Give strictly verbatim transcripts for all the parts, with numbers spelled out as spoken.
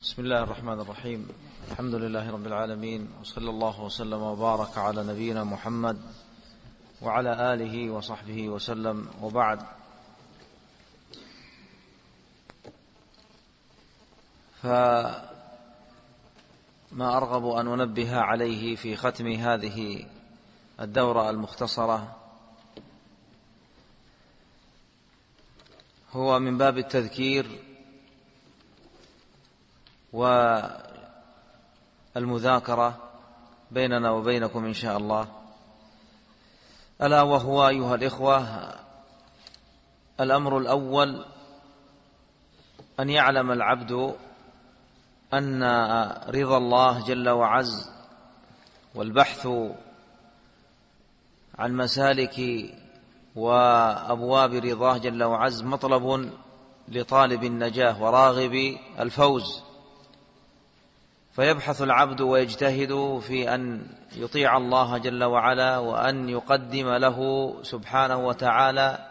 بسم الله الرحمن الرحيم. الحمد لله رب العالمين، وصلى الله وسلم وبارك على نبينا محمد وعلى آله وصحبه وسلم، وبعد. فما أرغب أن أنبه عليه في ختم هذه الدورة المختصرة هو من باب التذكير والمذاكرة بيننا وبينكم إن شاء الله، ألا وهو أيها الإخوة الأمر الأول أن يعلم العبد أن رضا الله جل وعز والبحث عن مسالك وأبواب رضاه جل وعز مطلب لطالب النجاة وراغب الفوز، فيبحث العبد ويجتهد في أن يطيع الله جل وعلا وأن يقدم له سبحانه وتعالى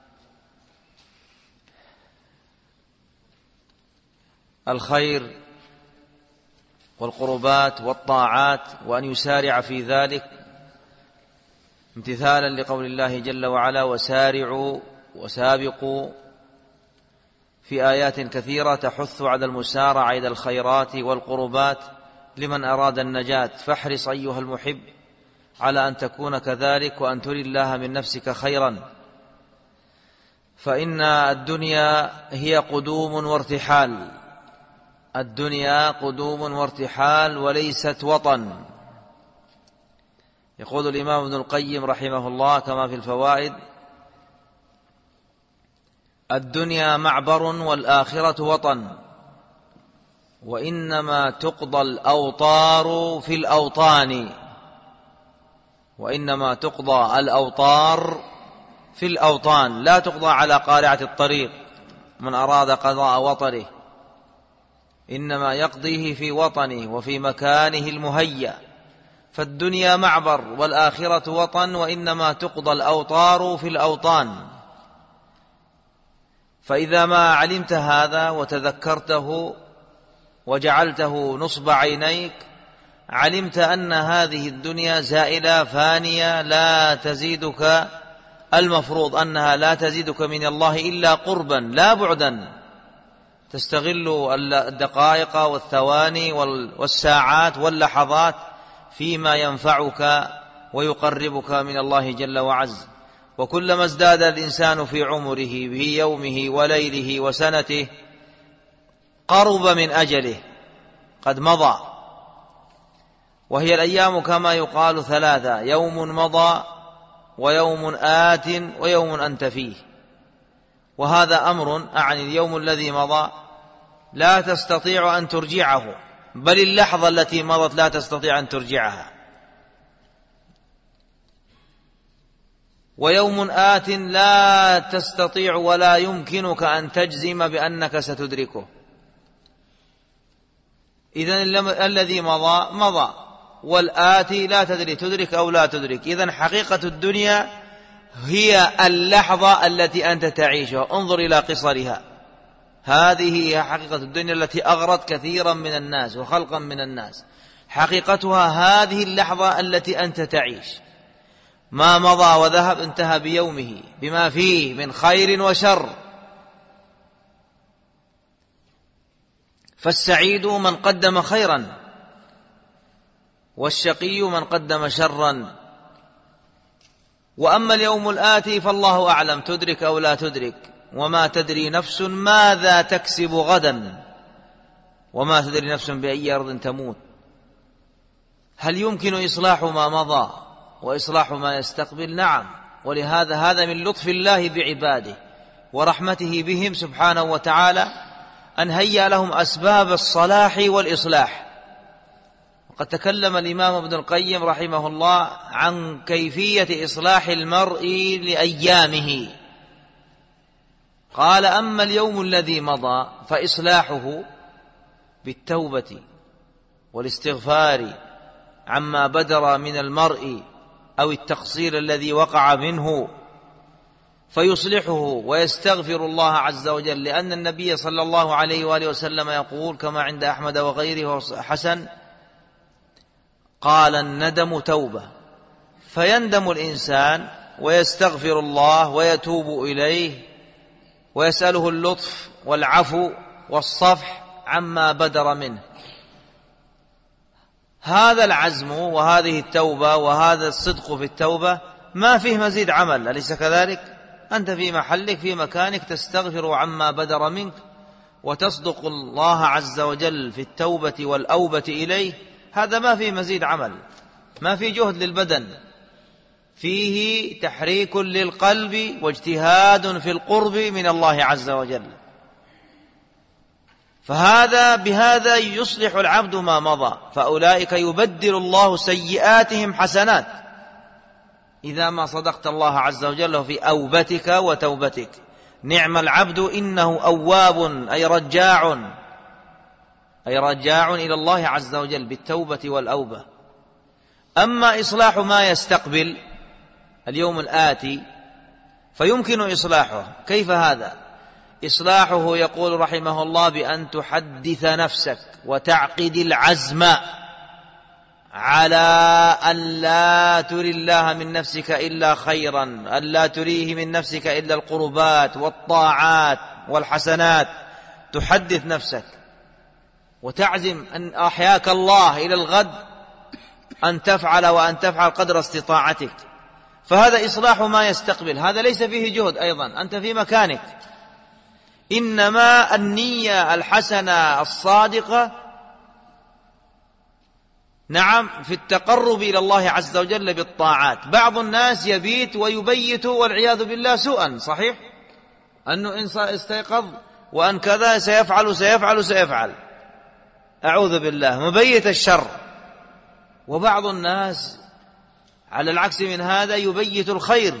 الخير والقربات والطاعات، وأن يسارع في ذلك امتثالا لقول الله جل وعلا: وسارعوا وسابقوا، في آيات كثيرة تحث على المسارعة إلى الخيرات والقربات لمن أراد النجاة. فاحرص أيها المحب على أن تكون كذلك، وأن تري الله من نفسك خيرا، فإن الدنيا هي قدوم وارتحال، الدنيا قدوم وارتحال وليست وطن. يقول الإمام ابن القيم رحمه الله كما في الفوائد: الدنيا معبر والآخرة وطن، وإنما تقضى الأوطار في الأوطان، وإنما تقضى الأوطار في الأوطان، لا تقضى على قارعة الطريق من أراد قضاء وطره، إنما يقضيه في وطنه وفي مكانه المهيأ. فالدنيا معبر والآخرة وطن، وإنما تقضى الأوطار في الأوطان. فإذا ما علمت هذا وتذكرته وجعلته نصب عينيك، علمت أن هذه الدنيا زائلة فانية لا تزيدك، المفروض أنها لا تزيدك من الله إلا قربا لا بعدا، تستغل الدقائق والثواني والساعات واللحظات فيما ينفعك ويقربك من الله جل وعز. وكلما ازداد الإنسان في عمره في يومه وليله وسنته قرب من أجله قد مضى، وهي الأيام كما يقال ثلاثة: يوم مضى، ويوم آت، ويوم أنت فيه. وهذا أمر أعني اليوم الذي مضى لا تستطيع أن ترجعه، بل اللحظة التي مضت لا تستطيع أن ترجعها. ويوم آت لا تستطيع ولا يمكنك أن تجزم بأنك ستدركه. إذن الذي مضى مضى، والآتي لا تدري تدرك أو لا تدرك. إذن حقيقة الدنيا هي اللحظة التي أنت تعيشها. انظر إلى قصرها، هذه هي حقيقة الدنيا التي أغرت كثيرا من الناس وخلقا من الناس. حقيقتها هذه اللحظة التي أنت تعيش، ما مضى وذهب انتهى بيومه بما فيه من خير وشر. فالسعيد من قدم خيرا، والشقي من قدم شرا. وأما اليوم الآتي فالله أعلم، تدرك أو لا تدرك، وما تدري نفس ماذا تكسب غدا، وما تدري نفس بأي أرض تموت. هل يمكن إصلاح ما مضى وإصلاح ما يستقبل؟ نعم. ولهذا هذا من لطف الله بعباده ورحمته بهم سبحانه وتعالى أن هيأ لهم أسباب الصلاح والإصلاح. وقد تكلم الإمام ابن القيم رحمه الله عن كيفية إصلاح المرء لأيامه. قال: أما اليوم الذي مضى فإصلاحه بالتوبة والاستغفار عما بدر من المرء أو التقصير الذي وقع منه، فيصلحه ويستغفر الله عز وجل، لأن النبي صلى الله عليه وآله وسلم يقول كما عند أحمد وغيره حسن قال: الندم توبة. فيندم الإنسان ويستغفر الله ويتوب إليه ويسأله اللطف والعفو والصفح عما بدر منه. هذا العزم وهذه التوبة وهذا الصدق في التوبة ما فيه مزيد عمل، أليس كذلك؟ أنت في محلك في مكانك تستغفر عما بدر منك وتصدق الله عز وجل في التوبة والأوبة إليه، هذا ما فيه مزيد عمل، ما فيه جهد للبدن، فيه تحريك للقلب واجتهاد في القرب من الله عز وجل. فهذا بهذا يصلح العبد ما مضى، فأولئك يبدل الله سيئاتهم حسنات إذا ما صدقت الله عز وجل في أوبتك وتوبتك. نعم العبد إنه أواب، أي رجاع، أي رجاع إلى الله عز وجل بالتوبة والأوبة. أما إصلاح ما يستقبل اليوم الآتي فيمكن إصلاحه. كيف هذا؟ إصلاحه يقول رحمه الله بأن تحدث نفسك وتعقد العزم على أن لا تري الله من نفسك إلا خيرا، أن لا تريه من نفسك إلا القربات والطاعات والحسنات. تحدث نفسك وتعزم أن أحياك الله إلى الغد أن تفعل وأن تفعل قدر استطاعتك. فهذا إصلاح ما يستقبل، هذا ليس فيه جهد أيضا، أنت في مكانك، إنما النية الحسنة الصادقة نعم في التقرب إلى الله عز وجل بالطاعات. بعض الناس يبيت ويبيت والعياذ بالله سوءا، صحيح أنه إن استيقظ وأن كذا سيفعل سيفعل سيفعل أعوذ بالله، مبيت الشر. وبعض الناس على العكس من هذا يبيت الخير،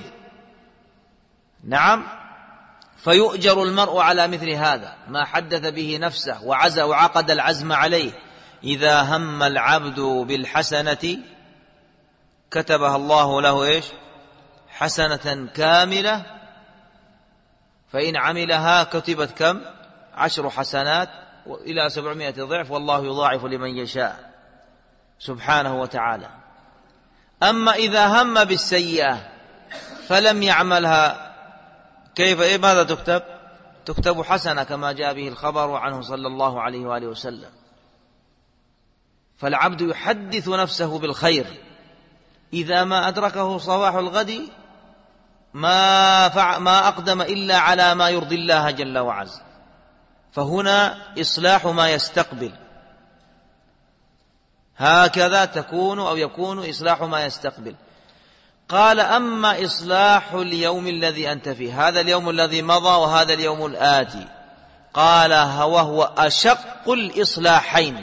نعم، فيؤجر المرء على مثل هذا ما حدث به نفسه وعزى وعقد العزم عليه. إذا هم العبد بالحسنة كتبها الله له إيش؟ حسنة كاملة، فإن عملها كتبت كم؟ عشر حسنات إلى سبعمائة ضعف، والله يضاعف لمن يشاء سبحانه وتعالى. أما إذا هم بالسيئة فلم يعملها كيف إيه ماذا تكتب؟ تكتب حسنة كما جاء به الخبر عنه صلى الله عليه وآله وسلم. فالعبد يحدث نفسه بالخير، إذا ما أدركه صباح الغد ما, فع ما أقدم إلا على ما يرضي الله جل وعز. فهنا إصلاح ما يستقبل، هكذا تكون أو يكون إصلاح ما يستقبل. قال: أما إصلاح اليوم الذي أنت فيه، هذا اليوم الذي مضى وهذا اليوم الآتي، قال: وهو أشق الإصلاحين،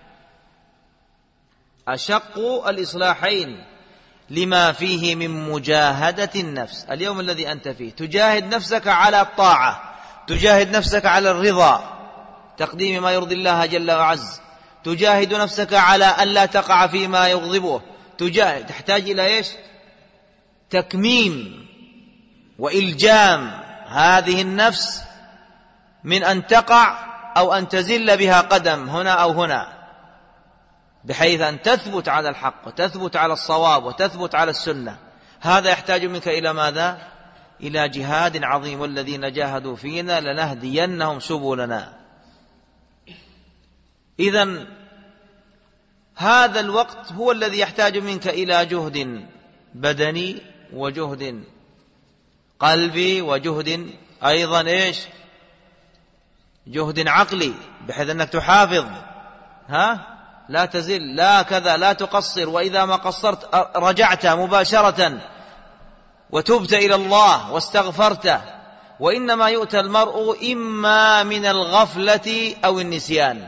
أشق الإصلاحين لما فيه من مجاهدة النفس. اليوم الذي أنت فيه تجاهد نفسك على الطاعة، تجاهد نفسك على الرضا، تقديم ما يرضي الله جل وعز، تجاهد نفسك على أن لا تقع فيما يغضبه، تجاهد، تحتاج إلى إيش؟ تكميم وإلجام هذه النفس من أن تقع أو أن تزل بها قدم هنا أو هنا، بحيث أن تثبت على الحق وتثبت على الصواب وتثبت على السنة. هذا يحتاج منك إلى ماذا؟ إلى جهاد عظيم، والذين جاهدوا فينا لنهدينهم سبلنا. إذن هذا الوقت هو الذي يحتاج منك إلى جهد بدني وجهد قلبي وجهد أيضا إيش؟ جهد عقلي، بحيث أنك تحافظ، ها؟ لا تزل، لا كذا، لا تقصر، وإذا ما قصرت رجعت مباشرة وتبت إلى الله واستغفرت. وإنما يؤتى المرء إما من الغفلة أو النسيان،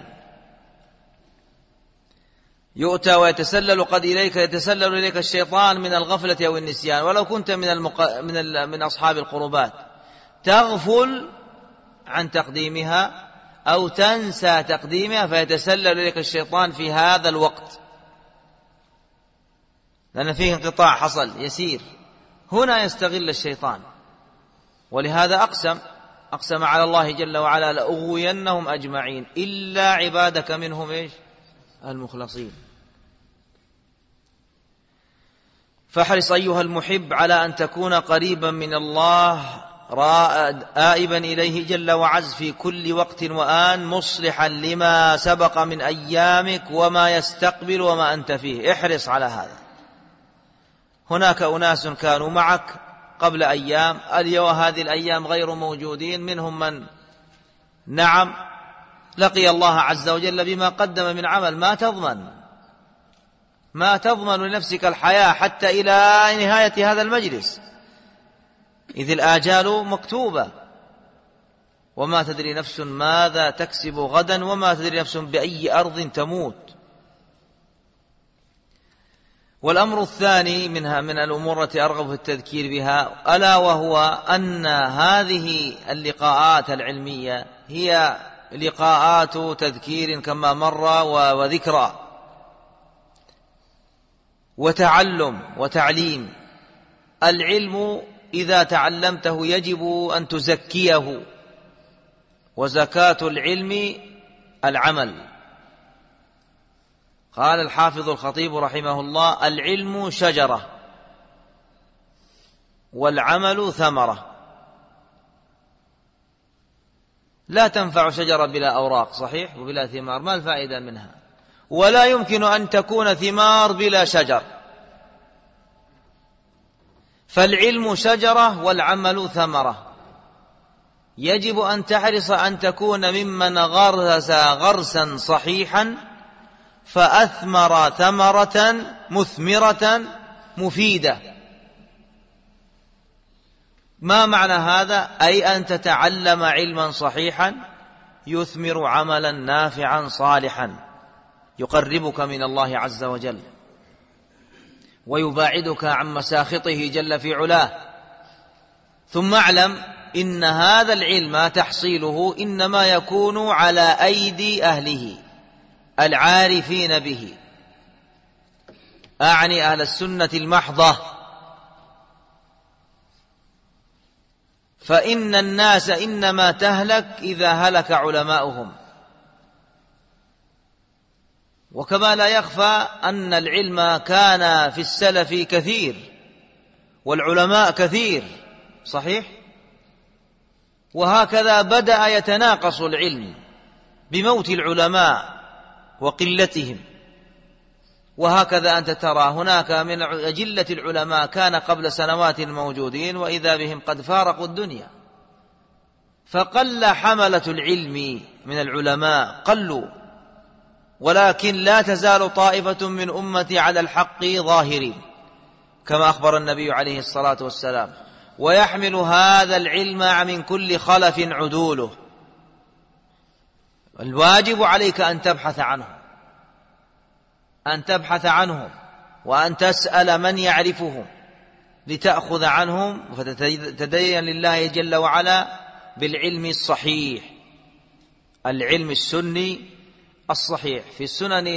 يؤتى ويتسلل قد إليك يتسلل إليك الشيطان من الغفلة أو النسيان. ولو كنت من, المق... من, ال... من أصحاب القربات تغفل عن تقديمها أو تنسى تقديمها فيتسلل إليك الشيطان في هذا الوقت، لأن فيه انقطاع حصل يسير، هنا يستغل الشيطان ولهذا أقسم أقسم على الله جل وعلا لأغوينهم أجمعين إلا عبادك منهم إيش؟ المخلصين. فاحرص أيها المحب على أن تكون قريبا من الله آئبا إليه جل وعز في كل وقت وآن، مصلحا لما سبق من أيامك وما يستقبل وما أنت فيه. احرص على هذا. هناك أناس كانوا معك قبل أيام، اليوم هذه الأيام غير موجودين، منهم من نعم لقي الله عز وجل بما قدم من عمل، ما تضمن ما تضمن لنفسك الحياة حتى إلى نهاية هذا المجلس، إذ الآجال مكتوبة، وما تدري نفس ماذا تكسب غدا وما تدري نفس بأي أرض تموت. والأمر الثاني منها من الأمور التي أرغب في التذكير بها، ألا وهو أن هذه اللقاءات العلمية هي لقاءات تذكير كما مر وذكرى وتعلم وتعليم. العلم إذا تعلمته يجب أن تزكيه، وزكاة العلم العمل. قال الحافظ الخطيب رحمه الله: العلم شجرة والعمل ثمرة. لا تنفع شجرة بلا أوراق، صحيح، وبلا ثمار، ما الفائدة منها؟ ولا يمكن أن تكون ثمار بلا شجر. فالعلم شجرة والعمل ثمرة. يجب أن تحرص أن تكون ممن غرس غرسا صحيحا فأثمر ثمرة مثمرة مفيدة. ما معنى هذا؟ أي أن تتعلم علما صحيحا يثمر عملا نافعا صالحا يقربك من الله عز وجل ويباعدك عن مساخطه جل في علاه. ثم اعلم إن هذا العلم تحصيله إنما يكون على أيدي أهله العارفين به، أعني أهل السنة المحضة. فإن الناس إنما تهلك إذا هلك علماؤهم. وكما لا يخفى أن العلم كان في السلف كثير والعلماء كثير، صحيح؟ وهكذا بدأ يتناقص العلم بموت العلماء وقلتهم. وهكذا أنت ترى هناك من أجلة العلماء كان قبل سنوات موجودين وإذا بهم قد فارقوا الدنيا. فقل حملة العلم من العلماء، قلوا، ولكن لا تزال طائفة من أمتي على الحق ظاهرين كما أخبر النبي عليه الصلاة والسلام، ويحمل هذا العلم من كل خلف عدوله. الواجب عليك أن تبحث عنه أن تبحث عنهم وأن تسأل من يعرفهم لتأخذ عنهم وتتدين لله جل وعلا بالعلم الصحيح، العلم السني الصحيح. في السنن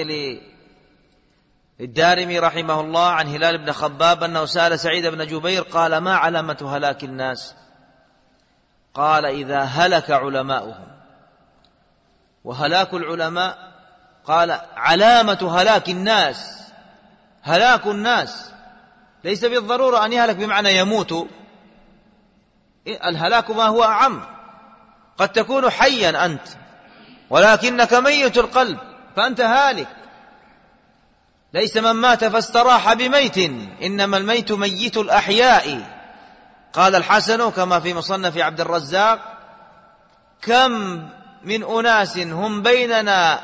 للدارمي رحمه الله عن هلال بن خباب أنه سأل سعيد بن جبير قال: ما علامة هلاك الناس؟ قال: إذا هلك علماؤهم. وهلاك العلماء قال علامة هلاك الناس، هلاك الناس ليس بالضرورة أن يهلك بمعنى يموت، الهلاك ما هو أعم. قد تكون حيا أنت ولكنك ميت القلب فأنت هالك. ليس من مات فاستراح بميت، إنما الميت ميت الأحياء. قال الحسن كما في مصنف عبد الرزاق: كم من أناس هم بيننا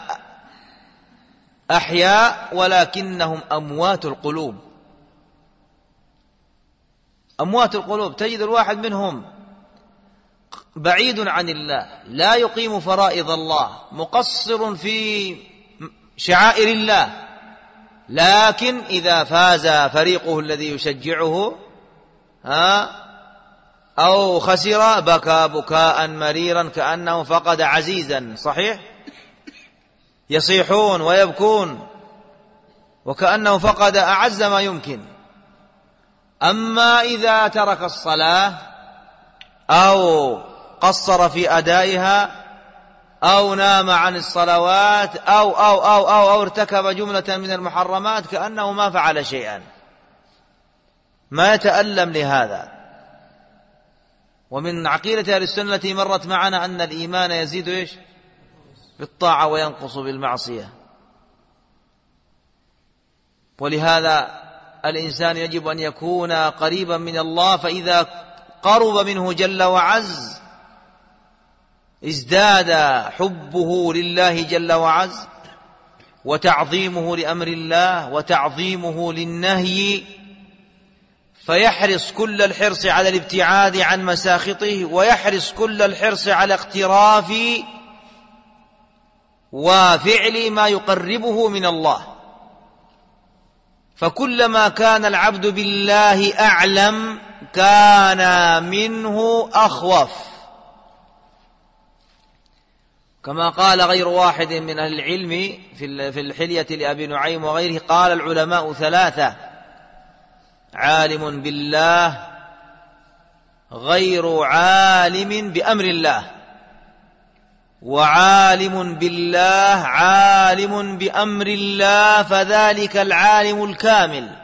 أحياء ولكنهم أموات القلوب. أموات القلوب، تجد الواحد منهم بعيد عن الله، لا يقيم فرائض الله، مقصر في شعائر الله، لكن إذا فاز فريقه الذي يشجعه ها أو خسر بكى بكاء مريرا كأنه فقد عزيزا، صحيح؟ يصيحون ويبكون وكأنه فقد أعز ما يمكن. أما إذا ترك الصلاة أو قصر في أدائها أو نام عن الصلوات أو أو أو أو, أو ارتكب جملة من المحرمات كأنه ما فعل شيئا، ما يتألم لهذا. ومن عقيدة أهل السنة التي مرت معنا أن الإيمان يزيد إيش؟ بالطاعة وينقص بالمعصية. ولهذا الإنسان يجب أن يكون قريبا من الله، فإذا قرب منه جل وعز ازداد حبه لله جل وعز وتعظيمه لأمر الله وتعظيمه للنهي، فيحرص كل الحرص على الابتعاد عن مساخطه، ويحرص كل الحرص على اقتراف وفعل ما يقربه من الله. فكلما كان العبد بالله أعلم كان منه أخوف، كما قال غير واحد من أهل العلم في الحلية لأبي نعيم وغيره، قال العلماء ثلاثة: عالم بالله غير عالم بأمر الله، وعالم بالله عالم بأمر الله فذلك العالم الكامل،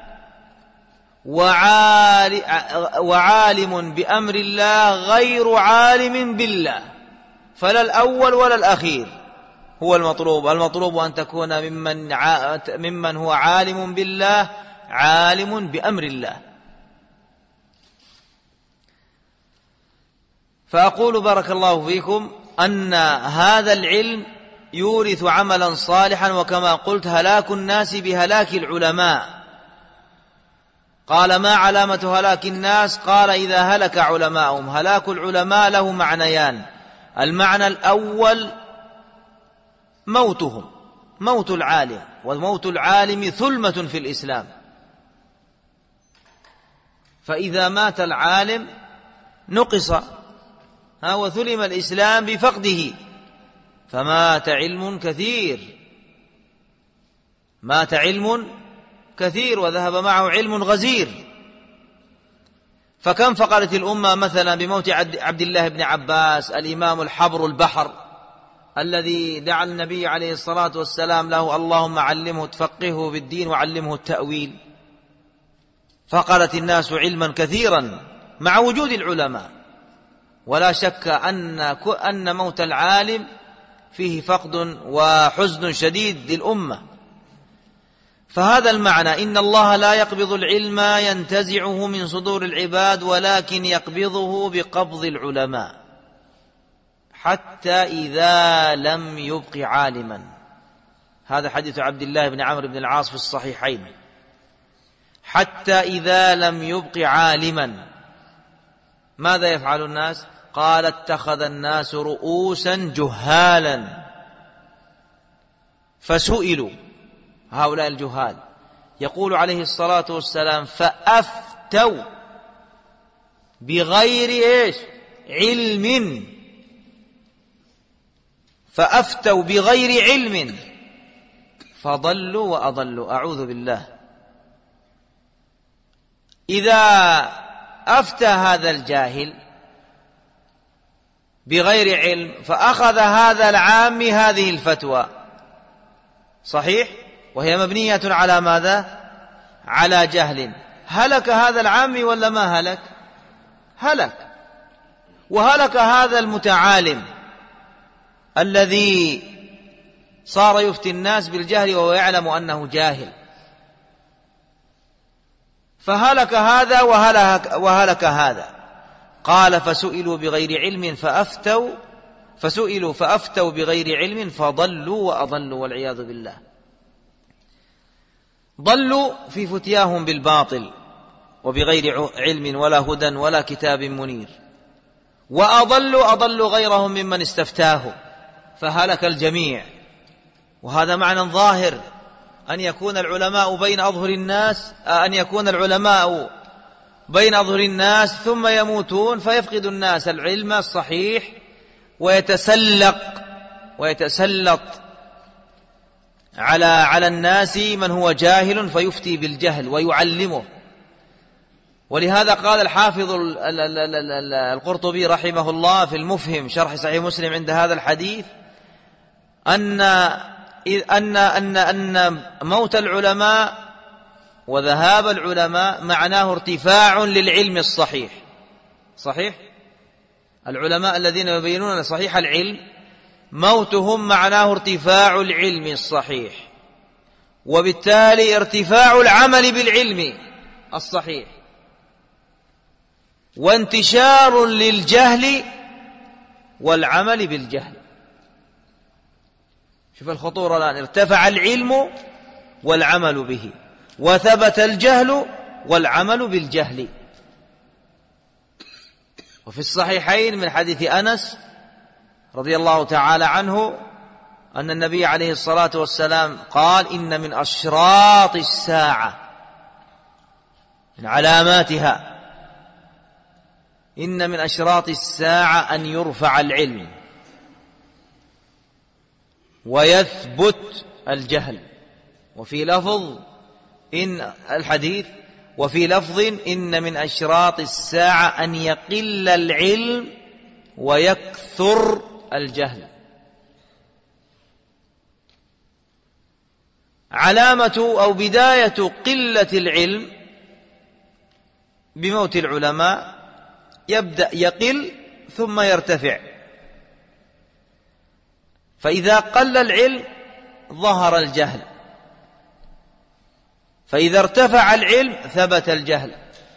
وعالم بأمر الله غير عالم بالله، فلا الأول ولا الأخير هو المطلوب. المطلوب أن تكون ممن, ممن هو عالم بالله عالم بأمر الله. فأقول بارك الله فيكم أن هذا العلم يورث عملا صالحا، وكما قلت هلاك الناس بهلاك العلماء. قال: ما علامة هلاك الناس؟ قال: إذا هلك علماءهم. هلاك العلماء له معنيان: المعنى الأول موتهم، موت العالم، وموت العالم ثلمة في الإسلام. فإذا مات العالم نقص ها وثلم الإسلام بفقده. فمات علم كثير، مات علم كثير وذهب معه علم غزير. فكم فقدت الأمة مثلا بموت عبد الله بن عباس الإمام الحبر البحر الذي دعا النبي عليه الصلاة والسلام له: اللهم علمه تفقهه بالدين وعلمه التأويل. فقدت الناس علما كثيرا مع وجود العلماء، ولا شك أن أن موت العالم فيه فقد وحزن شديد للأمة. فهذا المعنى: إن الله لا يقبض العلم ينتزعه من صدور العباد، ولكن يقبضه بقبض العلماء حتى إذا لم يبق عالما. هذا حديث عبد الله بن عمرو بن العاص في الصحيحين. حتى إذا لم يبق عالما ماذا يفعل الناس؟ قال: اتخذ الناس رؤوسا جهالا فسئلوا، هؤلاء الجهال، يقول عليه الصلاة والسلام: فأفتوا بغير إيش؟ علم، فأفتوا بغير علم فضلوا وأضلوا. أعوذ بالله. إذا أفتى هذا الجاهل بغير علم فأخذ هذا العام هذه الفتوى، صحيح، وهي مبنية على ماذا؟ على جهل. هلك هذا العام ولا ما هلك؟ هلك. وهلك هذا المتعالم الذي صار يفتي الناس بالجهل وهو يعلم أنه جاهل. فهلك هذا وهلك, وهلك هذا. قال: فسئلوا بغير علم فأفتوا فسئلوا فأفتوا بغير علم فضلوا وأضلوا، والعياذ بالله. ضلوا في فتياهم بالباطل وبغير علم ولا هدى ولا كتاب منير، وأضلوا أضلوا غيرهم ممن استفتاه، فهلك الجميع. وهذا معنى ظاهر، أن يكون العلماء بين أظهر الناس أن يكون العلماء بين أظهر الناس ثم يموتون فيفقد الناس العلم الصحيح، ويتسلق ويتسلط على على الناس من هو جاهل فيفتي بالجهل ويعلمه. ولهذا قال الحافظ القرطبي رحمه الله في المفهم شرح صحيح مسلم عند هذا الحديث أن أن أن أن موت العلماء وذهاب العلماء معناه ارتفاع للعلم الصحيح. صحيح؟ العلماء الذين يبينون صحيح العلم موتهم معناه ارتفاع العلم الصحيح، وبالتالي ارتفاع العمل بالعلم الصحيح، وانتشار للجهل والعمل بالجهل. شوف الخطورة الآن، ارتفع العلم والعمل به، وثبت الجهل والعمل بالجهل. وفي الصحيحين من حديث أنس رضي الله تعالى عنه أن النبي عليه الصلاة والسلام قال: إن من أشراط الساعة، من علاماتها، إن من أشراط الساعة أن يرفع العلم ويثبت الجهل. وفي لفظ إن الحديث وفي لفظ إن من أشراط الساعة أن يقل العلم ويكثر الجهل. علامة أو بداية قلة العلم بموت العلماء يبدأ يقل ثم يرتفع، فإذا قل العلم ظهر الجهل، فإذا ارتفع العلم ثبت الجهل.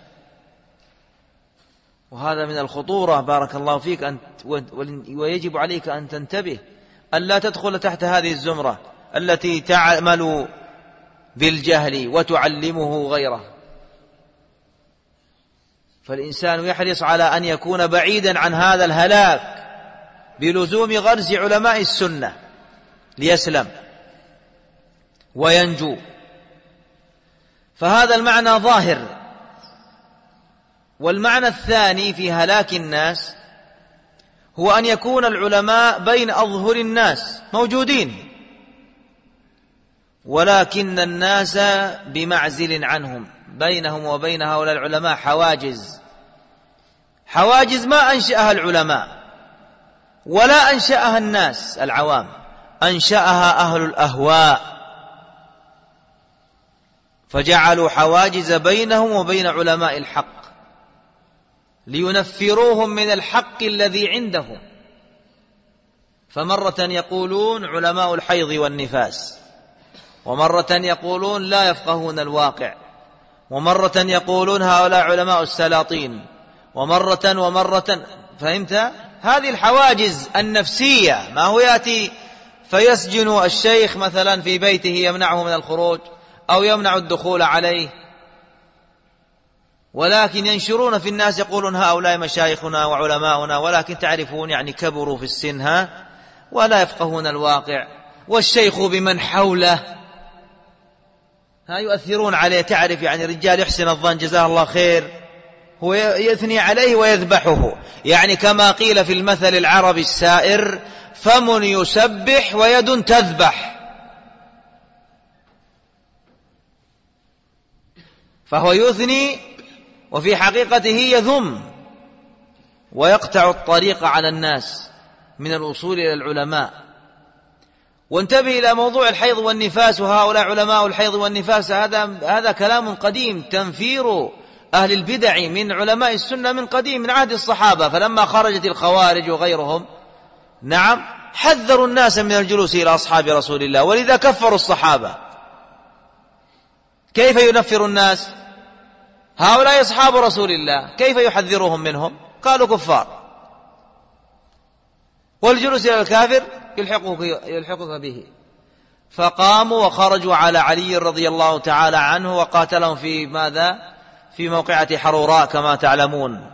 وهذا من الخطورة بارك الله فيك أن ويجب عليك أن تنتبه أن لا تدخل تحت هذه الزمرة التي تعمل بالجهل وتعلمه غيره. فالإنسان يحرص على أن يكون بعيدا عن هذا الهلاك بلزوم غرز علماء السنة ليسلم وينجو. فهذا المعنى ظاهر. والمعنى الثاني في هلاك الناس هو أن يكون العلماء بين أظهر الناس موجودين، ولكن الناس بمعزل عنهم، بينهم وبين هؤلاء العلماء حواجز، حواجز ما أنشأها العلماء ولا أنشأها الناس العوام، أنشأها أهل الأهواء، فجعلوا حواجز بينهم وبين علماء الحق لينفروهم من الحق الذي عندهم. فمرة يقولون علماء الحيض والنفاس، ومرة يقولون لا يفقهون الواقع، ومرة يقولون هؤلاء علماء السلاطين، ومرة ومرة. فهمت؟ هذه الحواجز النفسية. ما هو يأتي فيسجن الشيخ مثلا في بيته يمنعه من الخروج أو يمنع الدخول عليه، ولكن ينشرون في الناس يقولون هؤلاء مشايخنا وعلماؤنا، ولكن تعرفون يعني كبروا في السن ها ولا يفقهون الواقع، والشيخ بمن حوله ها يؤثرون عليه. تعرف يعني رجال يحسن الظن جزاه الله خير، هو يثني عليه ويذبحه، يعني كما قيل في المثل العربي السائر: فم يسبح ويد تذبح. فهو يثني وفي حقيقته يذم ويقطع الطريق على الناس من الوصول إلى العلماء. وانتبه إلى موضوع الحيض والنفاس، وهؤلاء علماء الحيض والنفاس، هذا هذا كلام قديم، تنفير أهل البدع من علماء السنة من قديم، من عهد الصحابة. فلما خرجت الخوارج وغيرهم نعم حذروا الناس من الجلوس إلى أصحاب رسول الله، ولذا كفروا الصحابة. كيف ينفر الناس؟ هؤلاء أصحاب رسول الله كيف يحذرهم منهم؟ قالوا كفار، والجلوس إلى الكافر يلحقك, يلحقك به. فقاموا وخرجوا على علي رضي الله تعالى عنه وقاتلهم في ماذا؟ في موقعة حروراء كما تعلمون.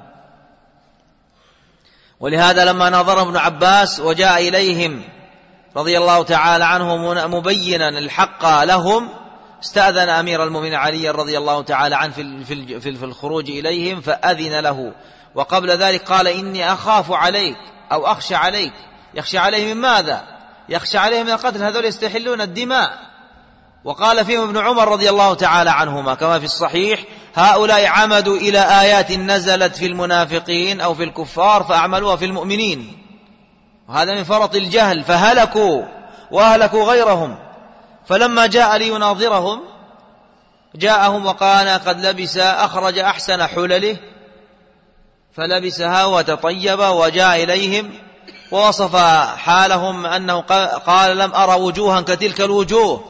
ولهذا لما نظر ابن عباس وجاء إليهم رضي الله تعالى عنه مبينا الحق لهم، استأذن أمير المؤمنين علي رضي الله تعالى عنه في في الخروج إليهم فأذن له. وقبل ذلك قال: إني أخاف عليك أو أخشى عليك. يخشى عليه من ماذا؟ يخشى عليه من القتل، هذول يستحلون الدماء. وقال فيهم ابن عمر رضي الله تعالى عنهما كما في الصحيح: هؤلاء عمدوا إلى آيات نزلت في المنافقين أو في الكفار فأعملوها في المؤمنين، وهذا من فرط الجهل، فهلكوا وأهلكوا غيرهم. فلما جاء ليناظرهم جاءهم وقال قد لبس، أخرج أحسن حلله فلبسها وتطيب وجاء إليهم ووصف حالهم أنه قال لم أرى وجوها كتلك الوجوه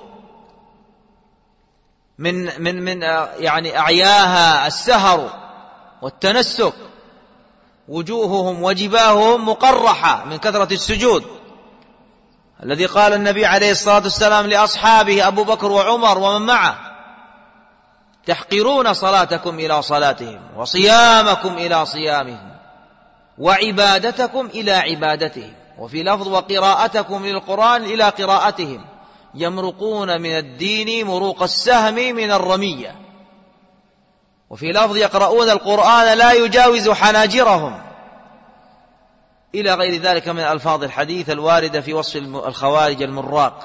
من من من يعني أعياها السهر والتنسك، وجوههم وجباههم مقرحة من كثرة السجود، الذي قال النبي عليه الصلاة والسلام لأصحابه أبو بكر وعمر ومن معه تحقرون صلاتكم إلى صلاتهم وصيامكم إلى صيامهم وعبادتكم إلى عبادتهم، وفي لفظ وقراءتكم للقرآن إلى قراءتهم، يمرقون من الدين مروق السهم من الرمية، وفي لفظ يقرؤون القرآن لا يجاوز حناجرهم، إلى غير ذلك من ألفاظ الحديث الواردة في وصف الخوارج المراق.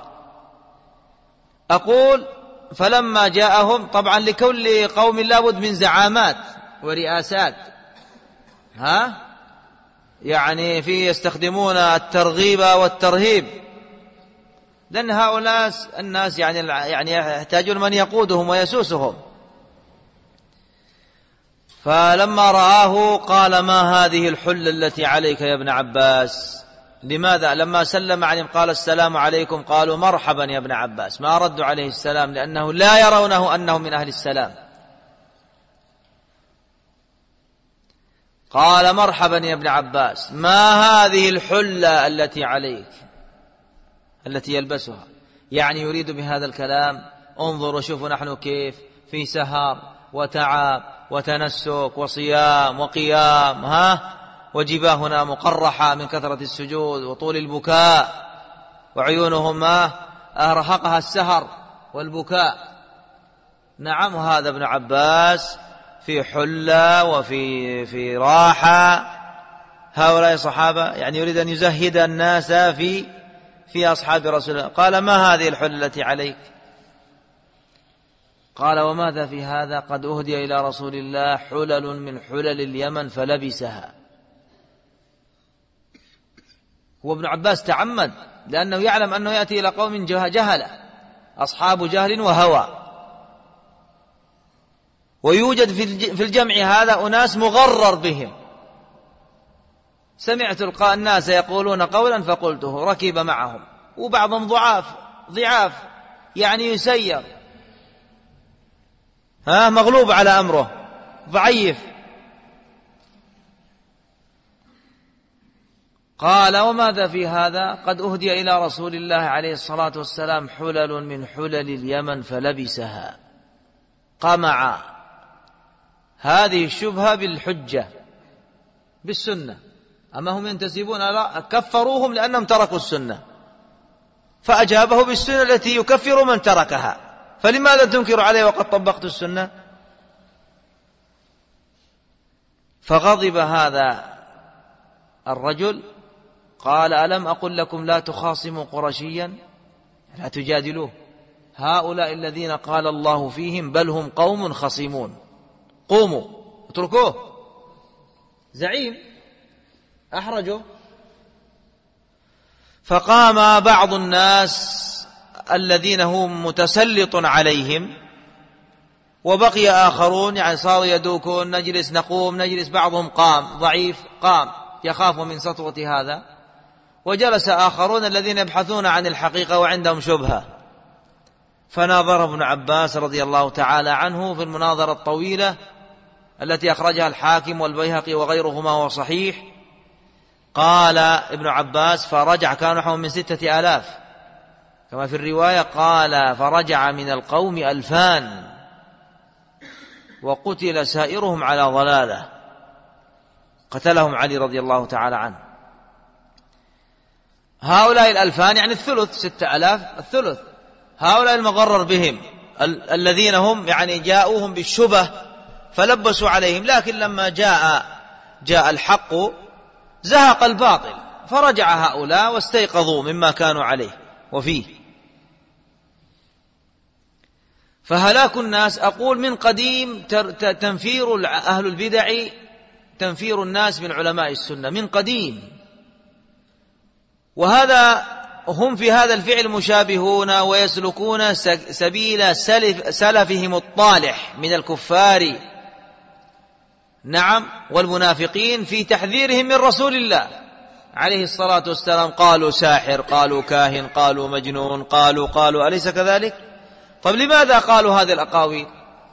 أقول فلما جاءهم، طبعا لكل قوم لابد من زعامات ورئاسات، ها يعني في يستخدمون الترغيب والترهيب، لأن هؤلاء الناس يعني يعني يحتاجون من يقودهم ويسوسهم. فلما رآه قال ما هذه الحلة التي عليك يا ابن عباس؟ لماذا لما سلم عليهم قال السلام عليكم؟ قالوا مرحبا يا ابن عباس، ما ردوا عليه السلام لأنه لا يرونه أنه من أهل السلام. قال مرحبا يا ابن عباس، ما هذه الحلة التي عليك التي يلبسها؟ يعني يريد بهذا الكلام انظروا شوفوا نحن كيف في سهر وتعب وتنسك وصيام وقيام، ها وجباهنا مقرحة من كثرة السجود وطول البكاء، وعيونهم ما أرهقها السهر والبكاء. نعم هذا ابن عباس في حلة وفي في راحة، هؤلاء صحابة يعني يريد أن يزهد الناس في في أصحاب رسول الله. قال ما هذه الحلة التي عليك؟ قال وماذا في هذا؟ قد أهدي إلى رسول الله حلل من حلل اليمن فلبسها. هو ابن عباس تعمد لأنه يعلم أنه يأتي إلى قوم جهلة أصحاب جهل وهوى، ويوجد في الجمع هذا أناس مغرر بهم. سمعت الناس يقولون قولا فقلته، ركب معهم، وبعضهم ضعاف ضعاف يعني يسير، ها مغلوب على أمره ضعيف. قال وماذا في هذا؟ قد أهدي إلى رسول الله عليه الصلاة والسلام حلل من حلل اليمن فلبسها. قمع هذه الشبهة بالحجة بالسنة، أما هم ينتسبون لا كفروهم لأنهم تركوا السنة، فأجابه بالسنة التي يكفر من تركها، فلماذا تنكر عليه وقد طبقت السنة؟ فغضب هذا الرجل قال ألم أقل لكم لا تخاصموا قرشيا، لا تجادلوه، هؤلاء الذين قال الله فيهم بل هم قوم خصيمون، قوموا اتركوه، زعيم أحرجه. فقام بعض الناس الذين هم متسلط عليهم، وبقي آخرون يعني صاروا يدوكون نجلس نقوم نجلس، بعضهم قام ضعيف قام يخاف من سطوة هذا، وجلس آخرون الذين يبحثون عن الحقيقة وعندهم شبهة. فناظر ابن عباس رضي الله تعالى عنه في المناظرة الطويلة التي أخرجها الحاكم والبيهقي وغيرهما وهو صحيح. قال ابن عباس فرجع، كانوا نحو من ستة آلاف كما في الرواية، قال فرجع من القوم ألفان وقتل سائرهم على ضلالة، قتلهم علي رضي الله تعالى عنه. هؤلاء الألفان يعني الثلث، ستة آلاف الثلث، هؤلاء المغرر بهم ال- الذين هم يعني جاءوهم بالشبه فلبسوا عليهم، لكن لما جاء جاء الحق زهق الباطل، فرجع هؤلاء واستيقظوا مما كانوا عليه وفيه. فهلاك الناس أقول من قديم تنفير أهل البدع، تنفير الناس من علماء السنة من قديم، وهذا هم في هذا الفعل مشابهون ويسلكون سبيل سلف سلفهم الطالح من الكفار نعم والمنافقين في تحذيرهم من رسول الله عليه الصلاة والسلام. قالوا ساحر، قالوا كاهن، قالوا مجنون، قالوا قالوا أليس كذلك؟ طب لماذا قالوا هذه الأقاويل؟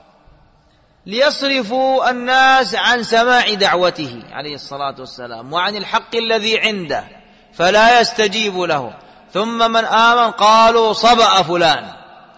ليصرفوا الناس عن سماع دعوته عليه الصلاة والسلام وعن الحق الذي عنده فلا يستجيب له، ثم من آمن قالوا صبأ فلان،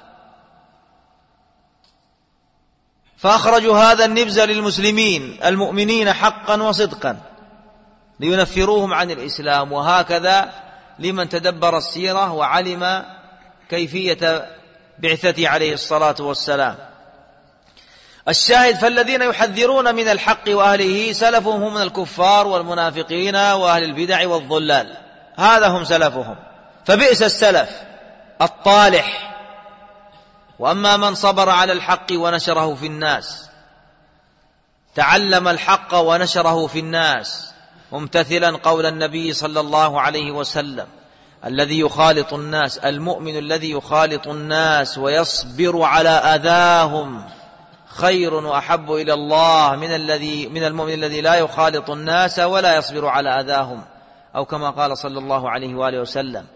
فأخرجوا هذا النبز للمسلمين المؤمنين حقا وصدقا لينفروهم عن الإسلام. وهكذا لمن تدبر السيرة وعلم كيفية بعثته عليه الصلاة والسلام. الشاهد فالذين يحذرون من الحق وأهله سلفهم هم من الكفار والمنافقين وأهل البدع والضلال، هذا هم سلفهم، فبئس السلف الطالح. وأما من صبر على الحق ونشره في الناس، تعلم الحق ونشره في الناس ممتثلا قول النبي صلى الله عليه وسلم: الذي يخالط الناس، المؤمن الذي يخالط الناس ويصبر على أذاهم خير وأحب إلى الله من الذي من المؤمن الذي لا يخالط الناس ولا يصبر على أذاهم، أو كما قال صلى الله عليه وآله وسلم.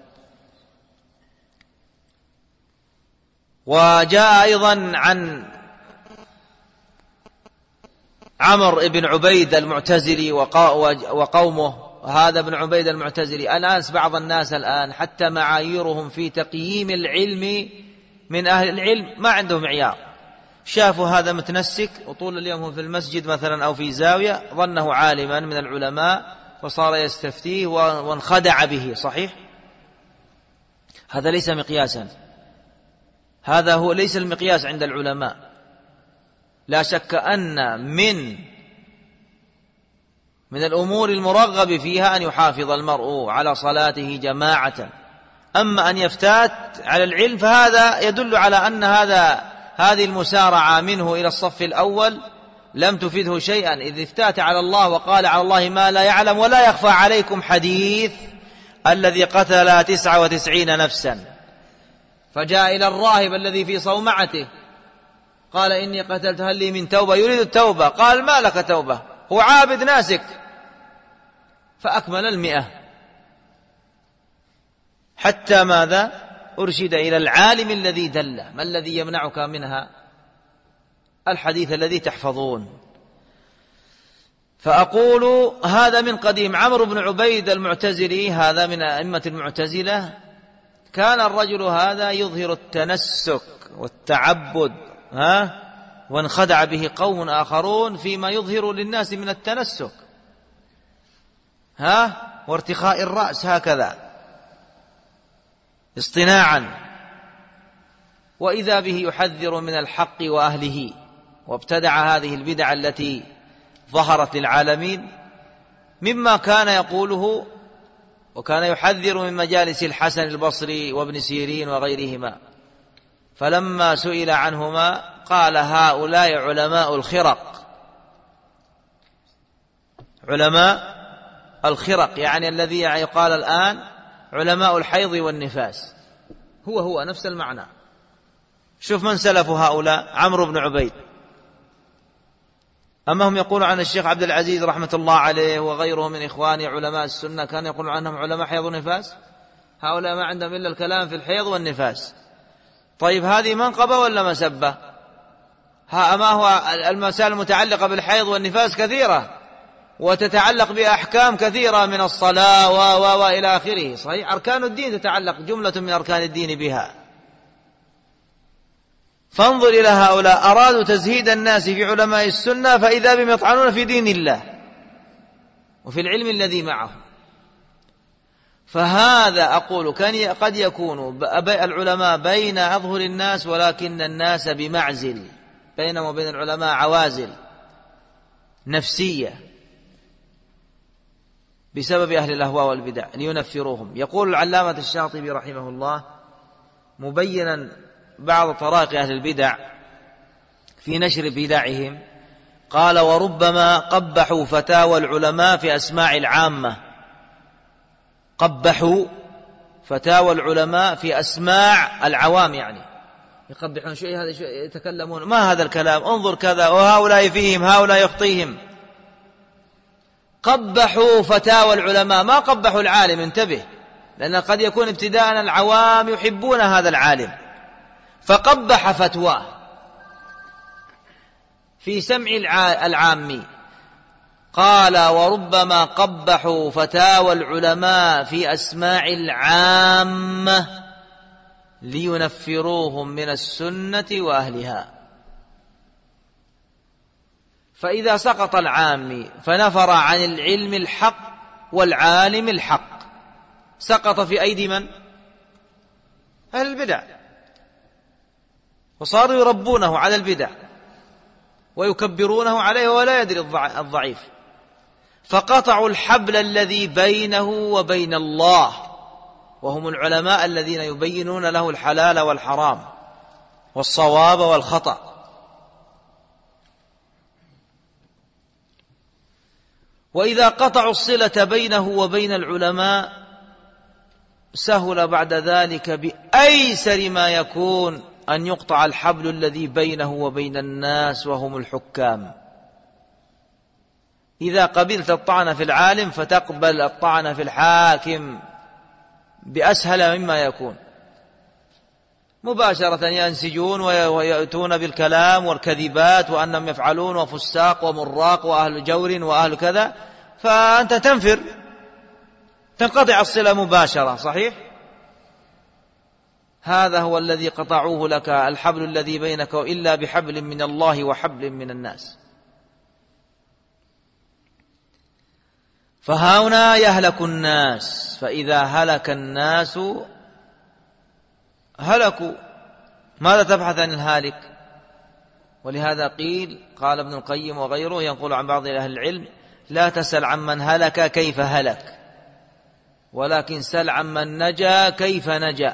وجاء أيضا عن عمرو بن عبيد المعتزلي وقومه، هذا ابن عبيد المعتزلي الآن بعض الناس الآن حتى معاييرهم في تقييم العلم من أهل العلم ما عندهم معيار، شافوا هذا متنسك وطول اليوم هو في المسجد مثلا أو في زاوية ظنه عالما من العلماء فصار يستفتيه وانخدع به. صحيح؟ هذا ليس مقياسا، هذا هو ليس المقياس عند العلماء. لا شك أن من من الأمور المرغب فيها أن يحافظ المرء على صلاته جماعة، أما أن يفتات على العلم فهذا يدل على أن هذا هذه المسارعة منه إلى الصف الأول لم تفيده شيئا، إذ افتات على الله وقال على الله ما لا يعلم. ولا يخفى عليكم حديث الذي قتل تسعة وتسعين نفسا فجاء إلى الراهب الذي في صومعته قال: إني قتلت، هل لي من توبة؟ يريد التوبة، قال: ما لك توبة، هو عابد ناسك، فأكمل المئة حتى ماذا؟ أرشد إلى العالم الذي دل. ما الذي يمنعك منها؟ الحديث الذي تحفظون. فأقول هذا من قديم. عمرو بن عبيد المعتزلي هذا من أئمة المعتزلة، كان الرجل هذا يظهر التنسك والتعبد ها وانخدع به قوم آخرون فيما يظهر للناس من التنسك ها وارتخاء الرأس هكذا اصطناعا، وإذا به يحذر من الحق وأهله، وابتدع هذه البدع التي ظهرت للعالمين مما كان يقوله، وكان يحذر من مجالس الحسن البصري وابن سيرين وغيرهما. فلما سئل عنهما قال: هؤلاء علماء الخرق، علماء الخرق يعني الذي يقال الآن علماء الحيض والنفاس، هو هو نفس المعنى. شوف من سلف هؤلاء: عمرو بن عبيد. أما هم يقولون عن الشيخ عبد العزيز رحمة الله عليه وغيره من إخواني علماء السنة كان يقولون عنهم علماء حيض ونفاس، هؤلاء ما عندهم إلا الكلام في الحيض والنفاس. طيب هذه منقبة ولا مسبة؟ ها أما هو المسائل المتعلقة بالحيض والنفاس كثيرة وتتعلق بأحكام كثيرة من الصلاة و و وإلى آخره. صحيح، أركان الدين تتعلق جملة من أركان الدين بها. فانظر إلى هؤلاء أرادوا تزهيد الناس في علماء السنة فإذا بهم يطعنون في دين الله وفي العلم الذي معهم. فهذا أقول كان قد يكون العلماء بين أظهر الناس ولكن الناس بمعزل، بينهم وبين العلماء عوازل نفسية بسبب أهل الأهواء والبدع لينفروهم. يقول العلامة الشاطبي رحمه الله مبينا بعض طرائق أهل البدع في نشر بدعهم، قال: وربما قبحوا فتاوى العلماء في أسماع العامة. قبحوا فتاوى العلماء في أسماع العوام، يعني يقبحون شيء، هذا شيء يتكلمون، ما هذا الكلام، انظر كذا، وهؤلاء فيهم، هؤلاء يخطيهم. قبحوا فتاوى العلماء، ما قبحوا العالم، انتبه، لأن قد يكون ابتداء العوام يحبون هذا العالم، فقبح فتواه في سمع العامي. قال: وربما قبحوا فتاوى العلماء في أسماع العامة لينفروهم من السنة وأهلها. فإذا سقط العامي فنفر عن العلم الحق والعالم الحق، سقط في أيدي من؟ أهل البدع، وصاروا يربونه على البدع ويكبرونه عليه ولا يدري الضعيف، فقطعوا الحبل الذي بينه وبين الله، وهم العلماء الذين يبينون له الحلال والحرام والصواب والخطأ. وإذا قطعوا الصلة بينه وبين العلماء سهل بعد ذلك بأيسر ما يكون أن يقطع الحبل الذي بينه وبين الناس وهم الحكام. إذا قبلت الطعن في العالم فتقبل الطعن في الحاكم بأسهل مما يكون، مباشرة ينسجون ويأتون بالكلام والكذبات وأنهم يفعلون وفساق ومراق وأهل جور وأهل كذا، فأنت تنفر، تنقطع الصلة مباشرة. صحيح؟ هذا هو الذي قطعوه لك، الحبل الذي بينك إلا بحبل من الله وحبل من الناس. فهنا يهلك الناس، فإذا هلك الناس هلكوا. ماذا تبحث عن الهالك؟ ولهذا قيل، قال ابن القيم وغيره ينقل عن بعض أهل العلم: لا تسل عمن هلك كيف هلك، ولكن سل عمن نجا كيف نجا.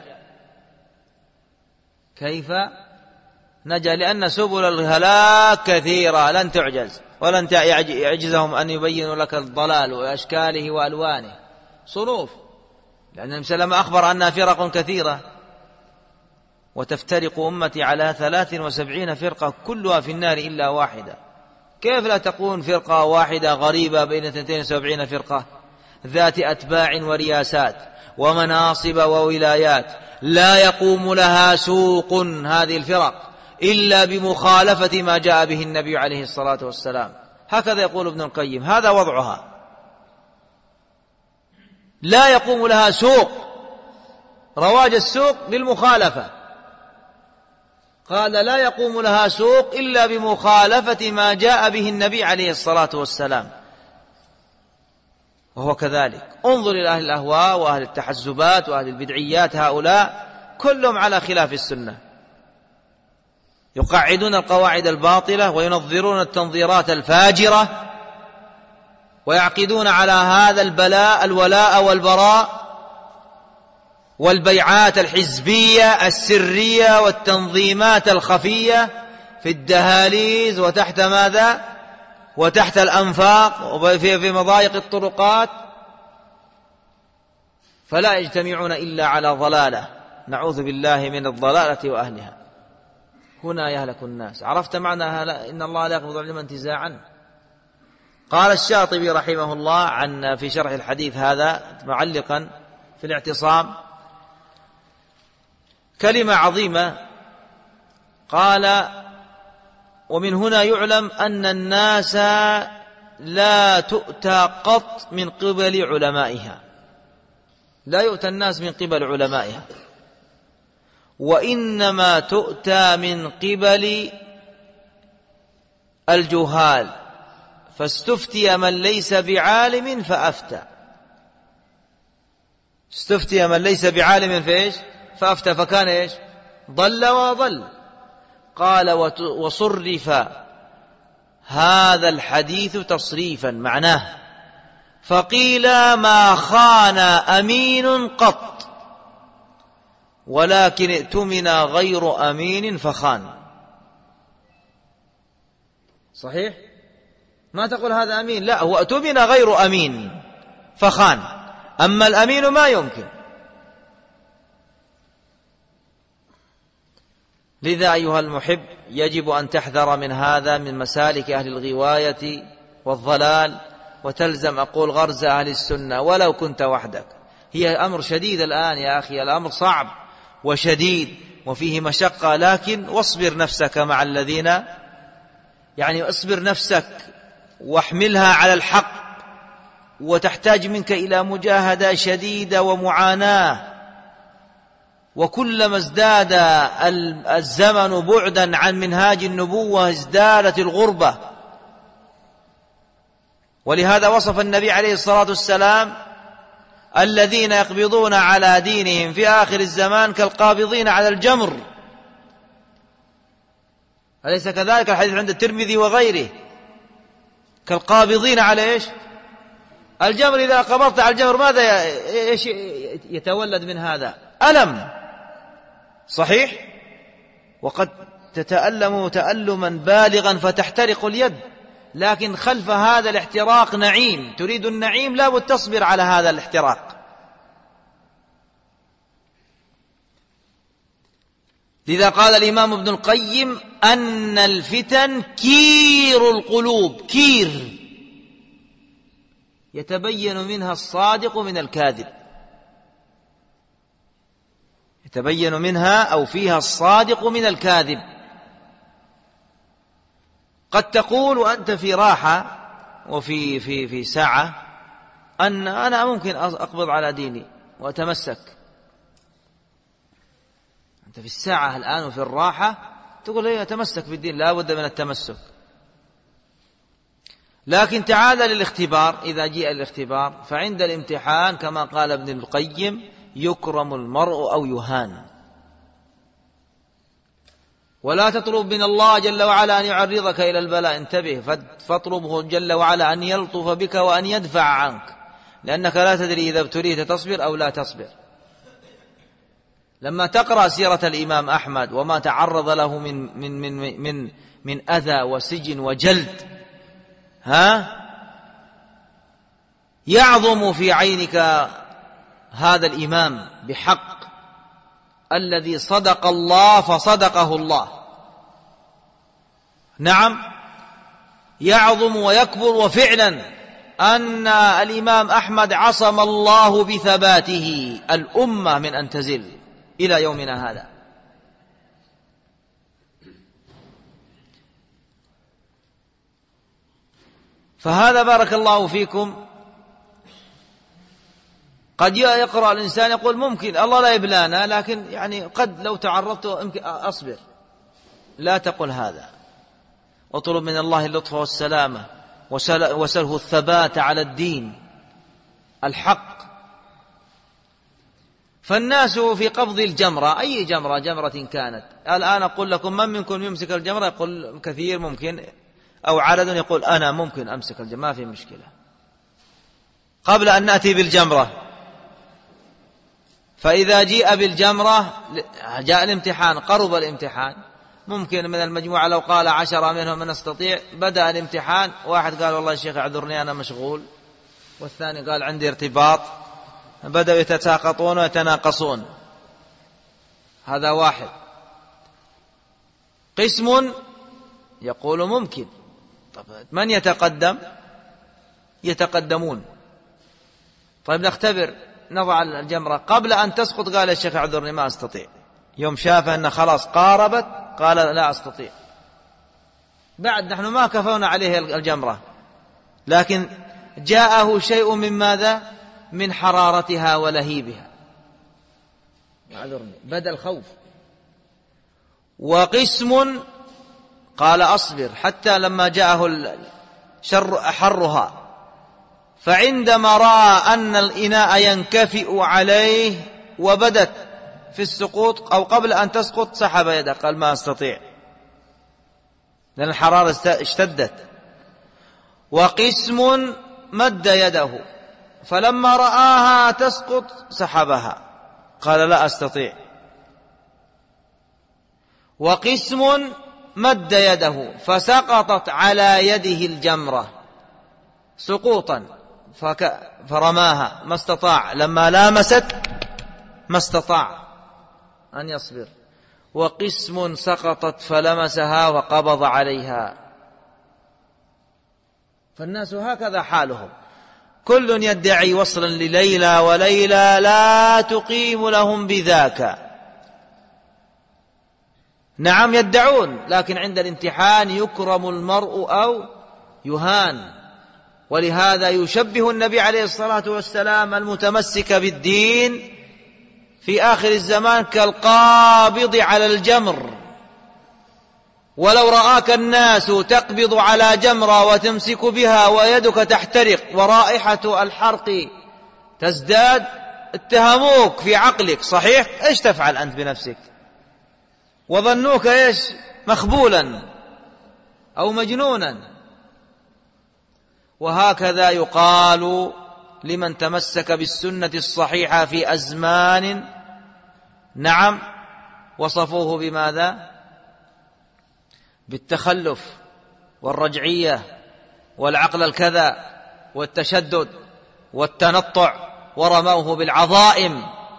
كيف نجا؟ لأن سبل الهلاك كثيرة لن تعجز، ولن يعجزهم أن يبينوا لك الضلال وأشكاله وألوانه صنوف، لأن النبي صلى الله عليه وسلم أخبر أنها فرق كثيرة، وتفترق أمتي على ثلاث وسبعين فرقة كلها في النار إلا واحدة. كيف لا تكون فرقة واحدة غريبة بين اثنتين وسبعين فرقة ذات أتباع ورياسات ومناصب وولايات لا يقوم لها سوق هذه الفرق إلا بمخالفة ما جاء به النبي عليه الصلاة والسلام؟ هكذا يقول ابن القيم، هذا وضعها، لا يقوم لها سوق، رواج السوق للمخالفة. قال: لا يقوم لها سوق إلا بمخالفة ما جاء به النبي عليه الصلاة والسلام. وهو كذلك. انظر إلى أهل الأهواء وأهل التحزبات وأهل البدعيات، هؤلاء كلهم على خلاف السنة، يقعدون القواعد الباطلة وينظرون التنظيرات الفاجرة، ويعقدون على هذا البلاء الولاء والبراء والبيعات الحزبية السرية والتنظيمات الخفية في الدهاليز وتحت ماذا؟ وتحت الأنفاق وفي مضايق الطرقات، فلا يجتمعون إلا على ضلالة، نعوذ بالله من الضلالة وأهلها. هنا يهلك الناس. عرفت معنى إن الله لا يقبض العلم انتزاعا؟ قال الشاطبي رحمه الله عن في شرح الحديث هذا معلقا في الاعتصام كلمة عظيمة، قال: ومن هنا يعلم أن الناس لا تؤتى قط من قبل علمائها، لا يؤتى الناس من قبل علمائها، وإنما تؤتى من قبل الجهال. فاستفتي من ليس بعالم فأفتى، استفتي من ليس بعالم فإيش؟ فأفتى، فكان إيش؟ ضل وضل. قال: وصرف هذا الحديث تصريفا، معناه فقيل: ما خان أمين قط ولكن ائتمن غير أمين فخان. صحيح؟ ما تقول هذا أمين، لا، هو ائتمن غير أمين فخان، أما الأمين ما يمكن. لذا أيها المحب يجب أن تحذر من هذا، من مسالك أهل الغواية والضلال، وتلزم أقول غرز أهل السنة ولو كنت وحدك. هي أمر شديد الآن يا أخي، الأمر صعب وشديد وفيه مشقة، لكن واصبر نفسك مع الذين، يعني اصبر نفسك واحملها على الحق، وتحتاج منك إلى مجاهدة شديدة ومعاناة. وكلما ازداد الزمن بعدا عن منهاج النبوة ازدادت الغربة. ولهذا وصف النبي عليه الصلاة والسلام الذين يقبضون على دينهم في آخر الزمان كالقابضين على الجمر، أليس كذلك؟ الحديث عند الترمذي وغيره، كالقابضين على إيش؟ الجمر. إذا قبضت على الجمر ماذا إيش يتولد من هذا؟ ألم، صحيح؟ وقد تتألم تألما بالغا فتحترق اليد، لكن خلف هذا الاحتراق نعيم، تريد النعيم لا بد تصبر على هذا الاحتراق. لذا قال الإمام ابن القيم أن الفتن كير القلوب، كير يتبين منها الصادق من الكاذب، يتبين منها أو فيها الصادق من الكاذب. قد تقول وأنت في راحة وفي في في ساعة أن أنا ممكن أقبض على ديني وأتمسك، أنت في الساعة الآن وفي الراحة تقول لي أتمسك بالدين، لا بد من التمسك. لكن تعال للاختبار، إذا جاء الاختبار فعند الامتحان كما قال ابن القيم يكرم المرء أو يهان. ولا تطلب من الله جل وعلا أن يعرضك إلى البلاء، انتبه، فاطلبه جل وعلا أن يلطف بك وأن يدفع عنك، لأنك لا تدري إذا ابتليت تصبر أو لا تصبر. لما تقرأ سيرة الإمام أحمد وما تعرض له من من من من من أذى وسجن وجلد، ها يعظم في عينك هذا الإمام بحق الذي صدق الله فصدقه الله. نعم يعظم ويكبر. وفعلا أن الإمام أحمد عصم الله بثباته الأمة من أن تزل إلى يومنا هذا. فهذا بارك الله فيكم قد يقرأ الإنسان يقول ممكن الله لا يبلانا، لكن يعني قد لو تعرضت أصبر. لا تقل هذا، اطلب من الله اللطف والسلامة وسله الثبات على الدين الحق. فالناس في قبض الجمرة، أي جمرة جمرة كانت، الآن أقول لكم من منكم يمسك الجمرة؟ يقول كثير ممكن، أو عدد يقول أنا ممكن أمسك الجمرة، ما في مشكلة. قبل أن نأتي بالجمرة، فإذا جيء بالجمرة جاء الامتحان، قرب الامتحان، ممكن من المجموعة لو قال عشرة منهم من نستطيع، بدأ الامتحان، واحد قال والله الشيخ اعذرني أنا مشغول، والثاني قال عندي ارتباط، بدأوا يتساقطون ويتناقصون. هذا واحد. قسم يقول ممكن. طب من يتقدم؟ يتقدمون. طيب نختبر، نضع الجمرة قبل أن تسقط، قال الشيخ اعذرني ما أستطيع. يوم شاف أن خلاص قاربت قال لا أستطيع. بعد نحن ما كفونا عليه الجمرة، لكن جاءه شيء من ماذا؟ من حرارتها ولهيبها، بدأ الخوف. وقسم قال أصبر حتى لما جاءه الشر أحرها، فعندما رأى أن الإناء ينكفئ عليه وبدت في السقوط أو قبل أن تسقط سحب يده، قال ما أستطيع لأن الحرارة اشتدت. وقسم مد يده فلما رآها تسقط سحبها، قال لا أستطيع وقسم مد يده فسقطت على يده الجمرة سقوطا فرماها ما استطاع، لما لامست ما استطاع أن يصبر. وقسم سقطت فلمسها وقبض عليها. فالناس هكذا حالهم، كل يدعي وصلا لليلى وليلى لا تقيم لهم بذاك. نعم يدعون، لكن عند الامتحان يكرم المرء أو يهان. ولهذا يشبه النبي عليه الصلاة والسلام المتمسك بالدين في آخر الزمان كالقابض على الجمر. ولو رآك الناس تقبض على جمرة وتمسك بها ويدك تحترق ورائحة الحرق تزداد اتهموك في عقلك، صحيح؟ ايش تفعل أنت بنفسك؟ وظنوك ايش؟ مخبولا أو مجنونا. وهكذا يقال لمن تمسك بالسنة الصحيحة في أزمان نعم وصفوه بماذا؟ بالتخلف والرجعية والعقل الكذا والتشدد والتنطع، ورموه بالعظائم.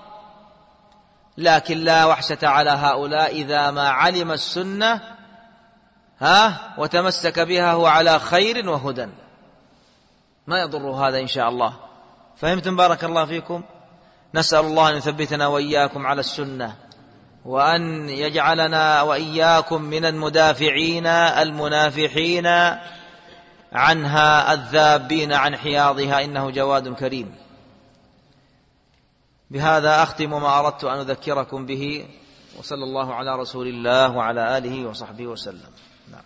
لكن لا وحشة على هؤلاء إذا ما علم السنة ها وتمسك بها هو على خير وهدى، ما يضر هذا إن شاء الله. فهمتم؟ بارك الله فيكم. نسأل الله أن يثبتنا وإياكم على السنة، وأن يجعلنا وإياكم من المدافعين المنافحين عنها الذابين عن حياضها، إنه جواد كريم. بهذا أختم ما أردت أن أذكركم به، وصلى الله على رسول الله وعلى آله وصحبه وسلم. نعم.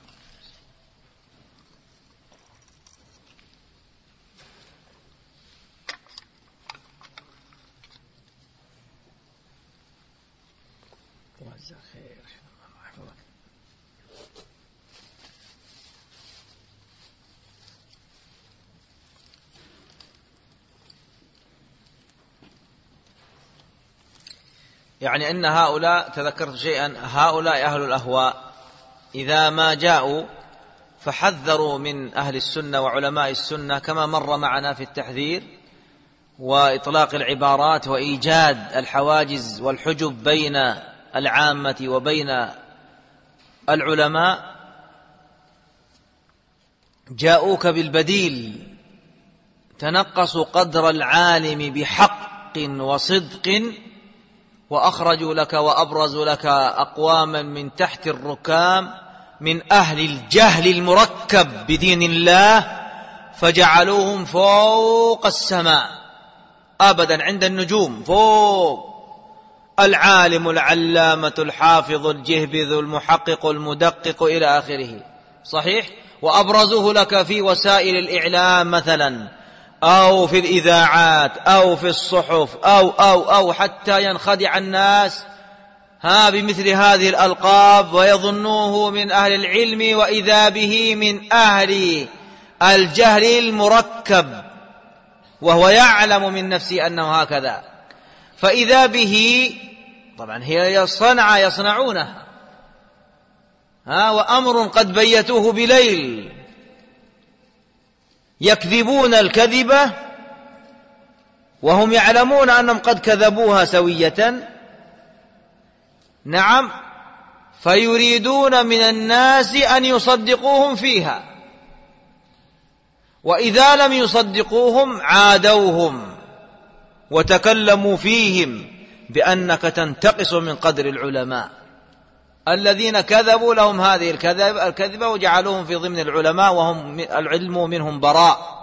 يعني أن هؤلاء، تذكرت شيئا، هؤلاء أهل الأهواء إذا ما جاءوا فحذروا من أهل السنة وعلماء السنة، كما مر معنا في التحذير وإطلاق العبارات وإيجاد الحواجز والحجب بين العامة وبين العلماء. جاءوك بالبديل، تنقصوا قدر العالم بحق وصدق، وأخرجوا لك وأبرزوا لك أقواما من تحت الركام من أهل الجهل المركب بدين الله، فجعلوهم فوق السماء أبدا عند النجوم، فوق العالم العلامة الحافظ الجهبذ المحقق المدقق إلى آخره، صحيح؟ وأبرزوه لك في وسائل الإعلام مثلا، أو في الإذاعات أو في الصحف أو أو أو حتى ينخدع الناس ها بمثل هذه الألقاب ويظنوه من أهل العلم، وإذا به من أهل الجهل المركب، وهو يعلم من نفسه أنه هكذا. فإذا به طبعا هي صنعة يصنعونها ها وأمر قد بيتوه بليل، يكذبون الكذبة وهم يعلمون أنهم قد كذبوها سوية، نعم، فيريدون من الناس أن يصدقوهم فيها، وإذا لم يصدقوهم عادوهم وتكلموا فيهم بأنك تنتقص من قدر العلماء الذين كذبوا لهم هذه الكذبة وجعلوهم في ضمن العلماء وهم العلم منهم براء.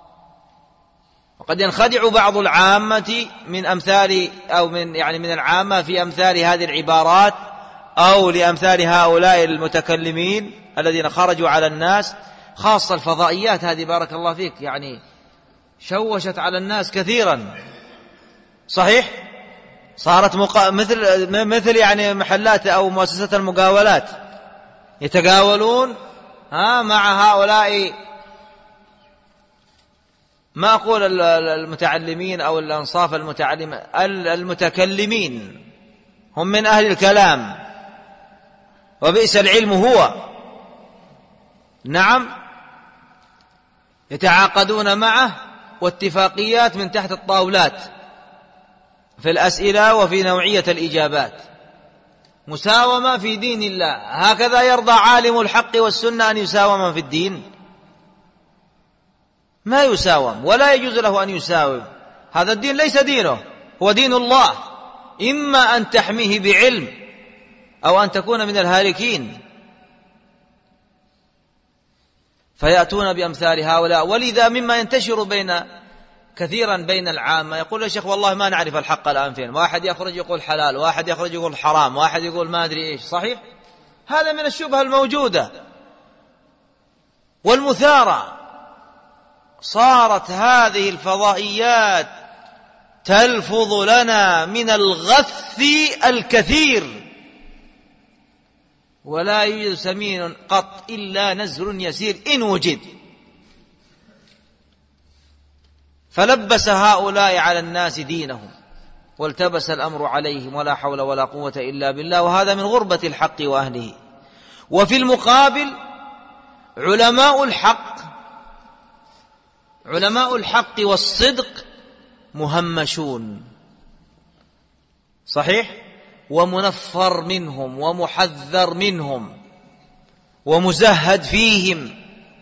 وقد ينخدع بعض العامة من أمثال أو من يعني من العامة في أمثال هذه العبارات، أو لأمثال هؤلاء المتكلمين الذين خرجوا على الناس، خاصة الفضائيات هذه بارك الله فيك، يعني شوشت على الناس كثيرا، صحيح؟ صارت مقا... مثل مثل يعني محلات أو مؤسسات المقاولات، يتقاولون ها مع هؤلاء، ما أقول المتعلمين أو الأنصاف المتعلمة، المتكلمين هم من أهل الكلام وبئس العلم هو. نعم، يتعاقدون معه واتفاقيات من تحت الطاولات في الأسئلة وفي نوعية الإجابات، مساومة في دين الله. هكذا يرضى عالم الحق والسنة أن يساوم في الدين؟ ما يساوم، ولا يجوز له أن يساوم. هذا الدين ليس دينه، هو دين الله، إما أن تحميه بعلم أو أن تكون من الهالكين. فيأتون بأمثال هؤلاء. ولذا مما ينتشر بين كثيرا بين العامة، يقول يا شيخ والله ما نعرف الحق الآن فين، واحد يخرج يقول حلال، واحد يخرج يقول حرام، واحد يقول ما أدري إيش. صحيح، هذا من الشبهة الموجودة والمثارة. صارت هذه الفضائيات تلفظ لنا من الغث الكثير، ولا يوجد سمين قط إلا نزر يسير إن وجد. فلبس هؤلاء على الناس دينهم والتبس الأمر عليهم، ولا حول ولا قوة إلا بالله، وهذا من غربة الحق وأهله. وفي المقابل علماء الحق علماء الحق والصدق مهمشون. صحيح، ومنفر منهم ومحذر منهم ومزهد فيهم.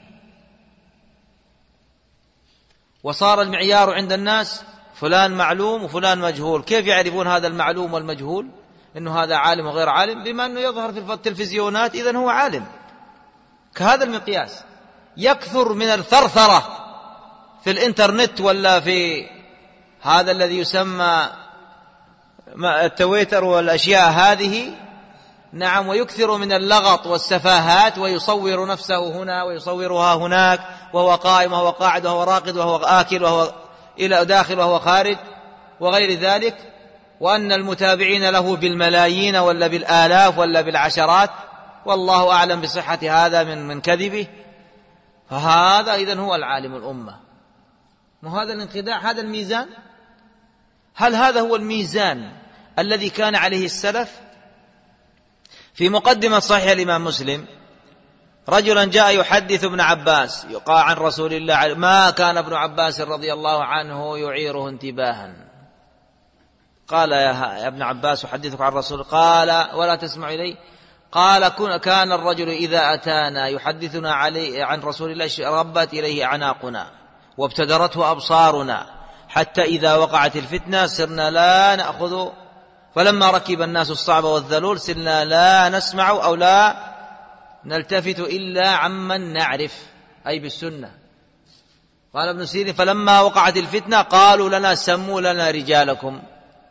وصار المعيار عند الناس فلان معلوم وفلان مجهول. كيف يعرفون هذا المعلوم والمجهول إنه هذا عالم وغير عالم؟ بما أنه يظهر في التلفزيونات إذن هو عالم. كهذا المقياس. يكثر من الثرثرة في الإنترنت ولا في هذا الذي يسمى التويتر والأشياء هذه. نعم، ويكثر من اللغط والسفاهات، ويصور نفسه هنا ويصورها هناك، وهو قائم وهو قاعد وهو راقد وهو آكل وهو إلى داخل وهو خارج وغير ذلك، وأن المتابعين له بالملايين ولا بالآلاف ولا بالعشرات، والله أعلم بصحة هذا من من كذبه. فهذا إذن هو العالم الأمة. ما هذا الانخداع؟ هذا الميزان؟ هل هذا هو الميزان الذي كان عليه السلف؟ في مقدمة صحيح الإمام مسلم رجلا جاء يحدث ابن عباس يقال عن رسول الله، ما كان ابن عباس رضي الله عنه يعيره انتباها. قال يا ابن عباس أحدثك عن رسول، قال ولا تسمع إلي؟ قال كان الرجل إذا أتانا يحدثنا عليه عن رسول الله ربت إليه أعناقنا وابتدرته أبصارنا، حتى إذا وقعت الفتنة سرنا لا نأخذ، فلما ركب الناس الصعب والذلول سرنا لا نسمع أو لا نلتفت إلا عمن نعرف، أي بالسنة. قال ابن سيرين فلما وقعت الفتنة قالوا لنا سموا لنا رجالكم،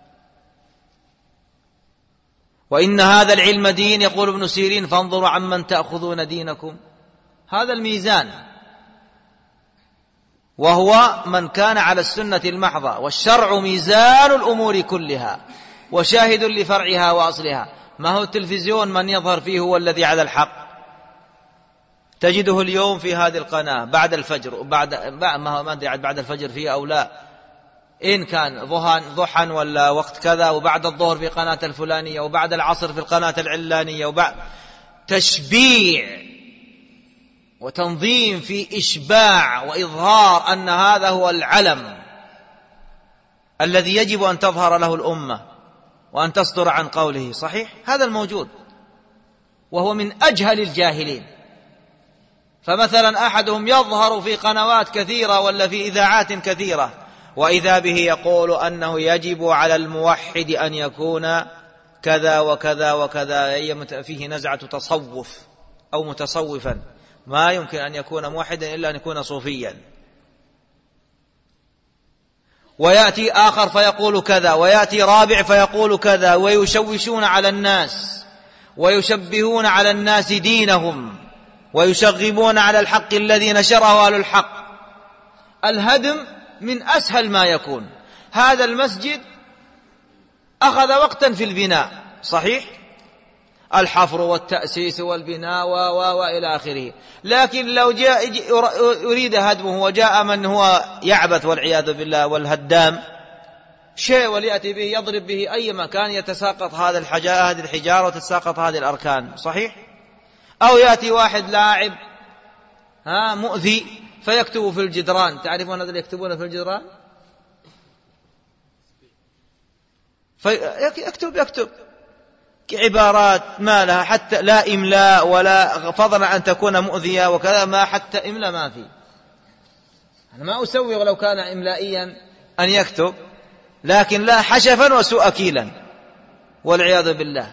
وإن هذا العلم دين. يقول ابن سيرين فانظروا عمن تأخذون دينكم. هذا الميزان، وهو من كان على السنة المحضة. والشرع ميزان الأمور كلها وشاهد لفرعها وأصلها. ما هو التلفزيون من يظهر فيه هو الذي على الحق. تجده اليوم في هذه القناة بعد الفجر، بعد ما ما أدري بعد الفجر فيه أو لا، إن كان ضحى ضحى ولا وقت كذا، وبعد الظهر في قناة الفلانية، وبعد العصر في القناة العلانية، وبعد تشبيع وتنظيم في إشباع وإظهار أن هذا هو العلم الذي يجب أن تظهر له الأمة وأن تصدر عن قوله. صحيح، هذا الموجود، وهو من أجهل الجاهلين. فمثلا أحدهم يظهر في قنوات كثيرة ولا في إذاعات كثيرة، وإذا به يقول أنه يجب على الموحد أن يكون كذا وكذا وكذا، فيه نزعة تصوف أو متصوفا. ما يمكن أن يكون موحدا إلا أن يكون صوفيا. ويأتي آخر فيقول كذا، ويأتي رابع فيقول كذا، ويشوشون على الناس ويشبهون على الناس دينهم ويشغبون على الحق الذي نشره أهل الحق. الهدم من أسهل ما يكون. هذا المسجد أخذ وقتا في البناء، صحيح، الحفر والتأسيس والبناء وإلى آخره، لكن لو جاء يريد هدمه وجاء من هو يعبث والعياذ بالله والهدام شيء وليأتي به يضرب به أي مكان يتساقط هذا الحجارة هذه الحجارة وتتساقط هذه الأركان، صحيح؟ أو يأتي واحد لاعب ها مؤذي فيكتب في الجدران. تعرفون الذين يكتبون في الجدران؟ فيكتب يكتب عبارات ما لها حتى لا إملاء ولا فضلا أن تكون مؤذية وكذا، ما حتى إملاء ما في. أنا ما أسوي لو كان إملائيا أن يكتب، لكن لا حشفا وسوء أكيلا والعياذ بالله.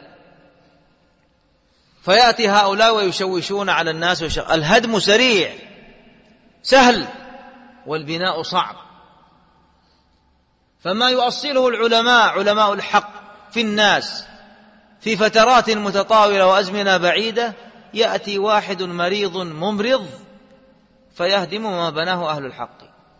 فيأتي هؤلاء ويشوشون على الناس ويشو... الهدم سريع سهل والبناء صعب. فما يؤصله العلماء علماء الحق في الناس في فترات متطاولة وأزمنة بعيدة، يأتي واحد مريض ممرض فيهدم ما بناه أهل الحق.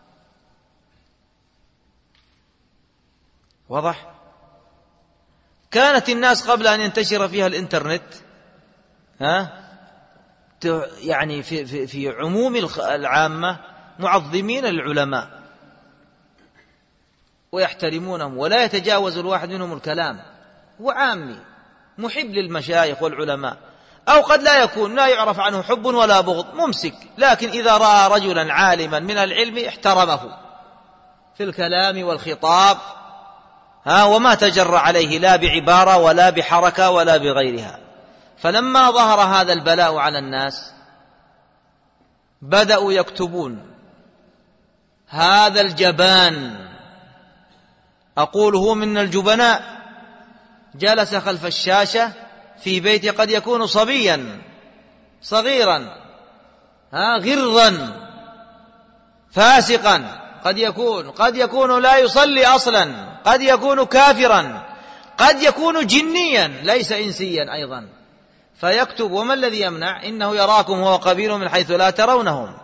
واضح؟ كانت الناس قبل أن ينتشر فيها الإنترنت ها يعني في, في, في عموم العامة معظمين العلماء ويحترمونهم، ولا يتجاوز الواحد منهم الكلام، هو عامي محب للمشايخ والعلماء، أو قد لا يكون لا يعرف عنه حب ولا بغض ممسك، لكن إذا رأى رجلا عالما من العلم احترمه في الكلام والخطاب ها وما تجرأ عليه لا بعبارة ولا بحركة ولا بغيرها. فلما ظهر هذا البلاء على الناس بدأوا يكتبون. هذا الجبان أقول هو من الجبناء جلس خلف الشاشة في بيته، قد يكون صبيا صغيرا ها غرا فاسقا، قد يكون قد يكون لا يصلي أصلا، قد يكون كافرا، قد يكون جنيا ليس إنسيا أيضا، فيكتب. وما الذي يمنع؟ إنه يراكم هو قبيل من حيث لا ترونهم.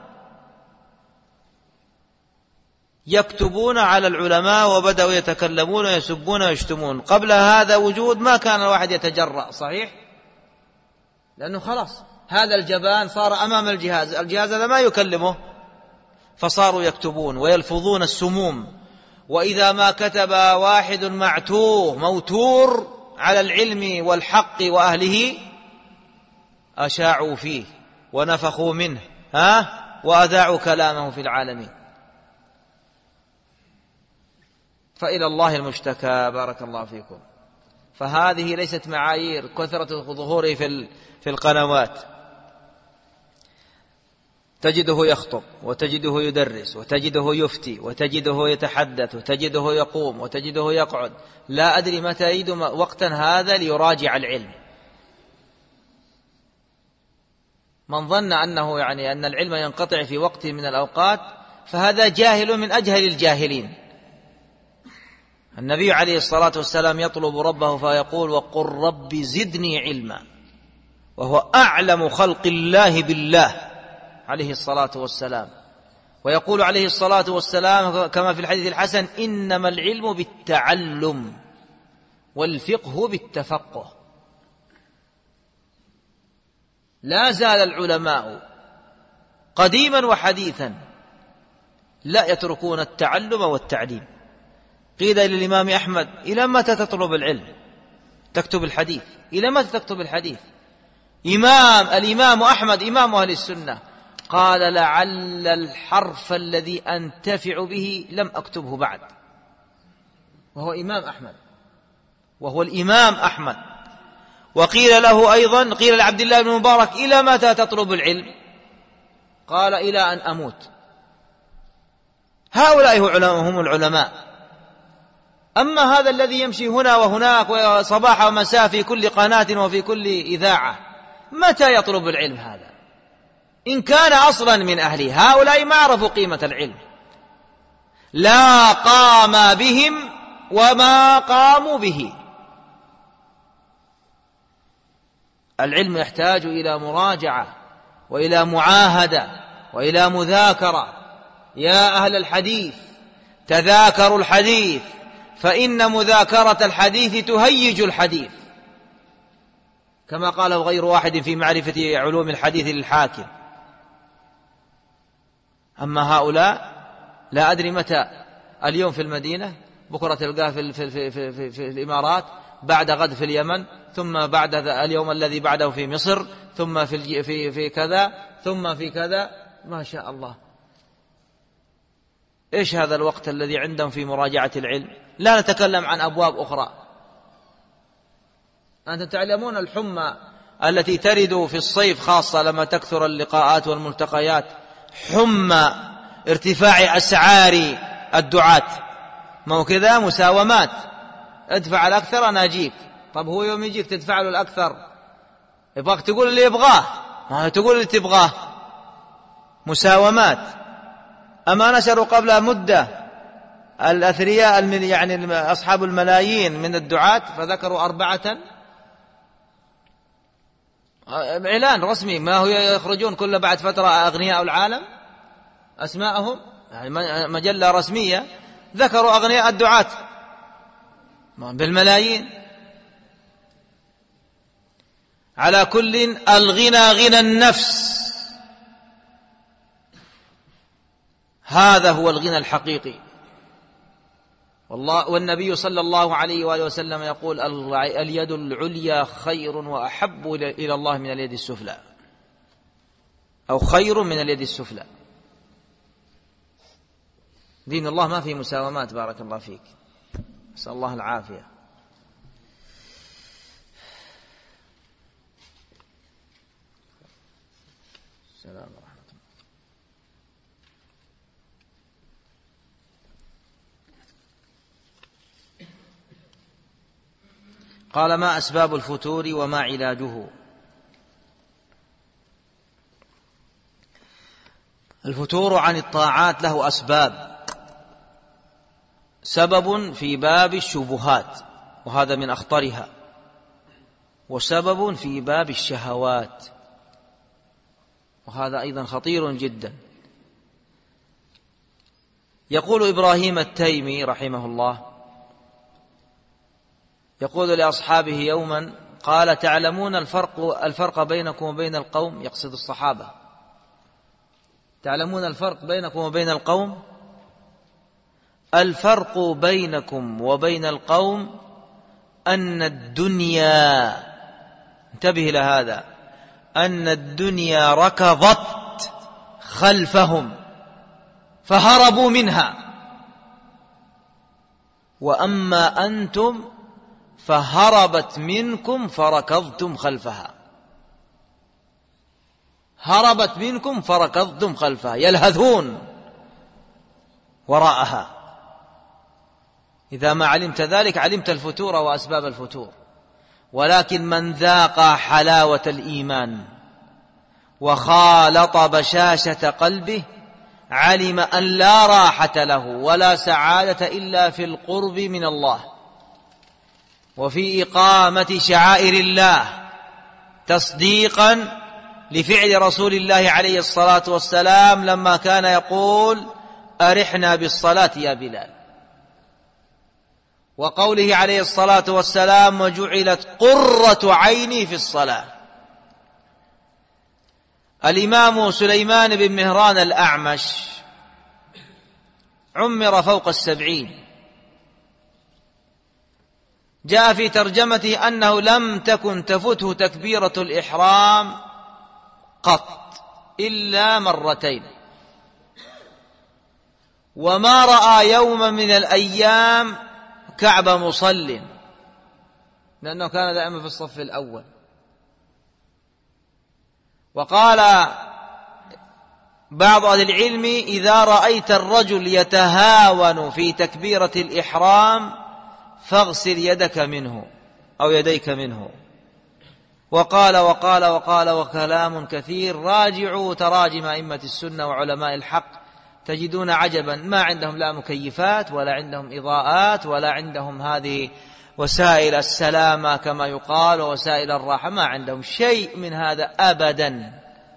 يكتبون على العلماء وبدأوا يتكلمون ويسبون ويشتمون. قبل هذا وجود ما كان الواحد يتجرأ، صحيح؟ لأنه خلاص هذا الجبان صار أمام الجهاز، الجهاز هذا ما يكلمه، فصاروا يكتبون ويلفظون السموم. وإذا ما كتب واحد معتوه موتور على العلم والحق وأهله أشاعوا فيه ونفخوا منه ها وأذاعوا كلامه في العالمين. فإلى الله المشتكى. بارك الله فيكم. فهذه ليست معايير كثرة ظهوره في في القنوات. تجده يخطب وتجده يدرس وتجده يفتي وتجده يتحدث وتجده يقوم وتجده يقعد، لا أدري متى يجد وقتا هذا ليراجع العلم. من ظن أنه يعني أن العلم ينقطع في وقت من الأوقات فهذا جاهل من أجهل الجاهلين. النبي عليه الصلاة والسلام يطلب ربه فيقول وقل رب زدني علما، وهو أعلم خلق الله بالله عليه الصلاة والسلام. ويقول عليه الصلاة والسلام كما في الحديث الحسن إنما العلم بالتعلم والفقه بالتفقه. لا زال العلماء قديما وحديثا لا يتركون التعلم والتعليم. قيل للإمام أحمد إلى متى تطلب العلم؟ تكتب الحديث إلى متى تكتب الحديث؟ إمام الإمام أحمد إمام أهل السنة قال لعل الحرف الذي أنتفع به لم أكتبه بعد، وهو إمام أحمد وهو الإمام أحمد. وقيل له أيضا قيل لعبد الله بن مبارك إلى متى تطلب العلم؟ قال إلى أن أموت. هؤلاء هم العلماء. أما هذا الذي يمشي هنا وهناك وصباح ومساء في كل قناة وفي كل إذاعة، متى يطلب العلم هذا؟ إن كان أصلا من أهله. هؤلاء ما عرفوا قيمة العلم، لا قام بهم وما قاموا به. العلم يحتاج إلى مراجعة وإلى معاهدة وإلى مذاكرة. يا أهل الحديث تذاكروا الحديث فإن مذاكرة الحديث تهيج الحديث، كما قاله غير واحد في معرفة علوم الحديث للحاكم. أما هؤلاء لا أدري متى، اليوم في المدينة بكرة تلقاه في, في, في, في, في, في الإمارات، بعد غد في اليمن، ثم بعد اليوم الذي بعده في مصر، ثم في, في, في كذا، ثم في كذا، ما شاء الله. إيش هذا الوقت الذي عندهم في مراجعة العلم؟ لا نتكلم عن أبواب أخرى. أنتم تعلمون الحمى التي ترد في الصيف خاصة لما تكثر اللقاءات والملتقيات، حمى ارتفاع أسعار الدعاة، ما هو كذا مساومات، ادفع الأكثر أنا أجيك. طب هو يوم يجيك تدفع له الأكثر، يبغاك تقول اللي يبغاه، ما تقول اللي تبغاه، مساومات. أما نشروا قبل مدة الأثرياء يعني أصحاب الملايين من الدعاة فذكروا أربعة، إعلان رسمي، ما هو يخرجون كل بعد فترة أغنياء العالم أسماءهم، يعني مجلة رسمية ذكروا أغنياء الدعاة بالملايين. على كل، الغنى غنى النفس، هذا هو الغنى الحقيقي. والله والنبي صلى الله عليه وآله وسلم يقول: اليد العليا خير وأحب إلى الله من اليد السفلى، أو خير من اليد السفلى. دين الله ما فيه مساومات، بارك الله فيك، نسأل الله العافية. السلام ورحمة الله. قال: ما أسباب الفتور وما علاجه؟ الفتور عن الطاعات له أسباب. سبب في باب الشبهات وهذا من أخطرها، وسبب في باب الشهوات وهذا أيضا خطير جدا. يقول إبراهيم التيمي رحمه الله، يقول لأصحابه يوما، قال: تعلمون الفرق الفرق بينكم وبين القوم، يقصد الصحابة، تعلمون الفرق بينكم وبين القوم؟ الفرق بينكم وبين القوم أن الدنيا، انتبه إلى هذا، أن الدنيا ركضت خلفهم فهربوا منها، وأما أنتم فهربت منكم فركضتم خلفها. هربت منكم فركضتم خلفها، يلهثون وراءها. إذا ما علمت ذلك علمت الفتور وأسباب الفتور. ولكن من ذاق حلاوة الإيمان وخالط بشاشة قلبه علم أن لا راحة له ولا سعادة إلا في القرب من الله وفي إقامة شعائر الله، تصديقا لفعل رسول الله عليه الصلاة والسلام لما كان يقول: أرحنا بالصلاة يا بلال، وقوله عليه الصلاة والسلام: وجعلت قرة عيني في الصلاة. الإمام سليمان بن مهران الأعمش عمر فوق السبعين، جاء في ترجمته أنه لم تكن تفته تكبيرة الإحرام قط إلا مرتين، وما رأى يوما من الأيام كعب مصل، لأنه كان دائما في الصف الأول. وقال بعض أهل العلم: إذا رأيت الرجل يتهاون في تكبيرة الإحرام فاغسل يدك منه أو يديك منه. وقال وقال وقال وكلام كثير. راجعوا تراجم أئمة السنة وعلماء الحق تجدون عجبا، ما عندهم لا مكيفات ولا عندهم إضاءات ولا عندهم هذه وسائل السلامة كما يقال ووسائل الراحة، ما عندهم شيء من هذا أبدا.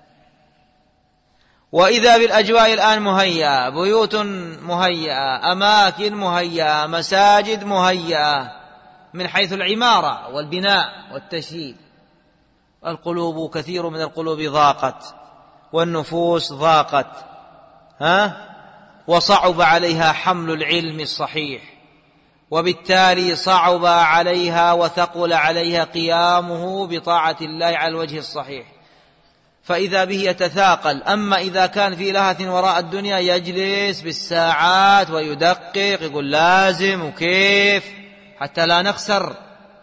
وإذا بالأجواء الآن مهيئة، بيوت مهيئة، أماكن مهيئة، مساجد مهيئة من حيث العمارة والبناء والتشييد. القلوب، كثير من القلوب ضاقت والنفوس ضاقت، ها؟ وصعب عليها حمل العلم الصحيح وبالتالي صعب عليها وثقل عليها قيامه بطاعة الله على الوجه الصحيح، فإذا به يتثاقل. أما إذا كان في لهث وراء الدنيا يجلس بالساعات ويدقق، يقول لازم وكيف حتى لا نخسر.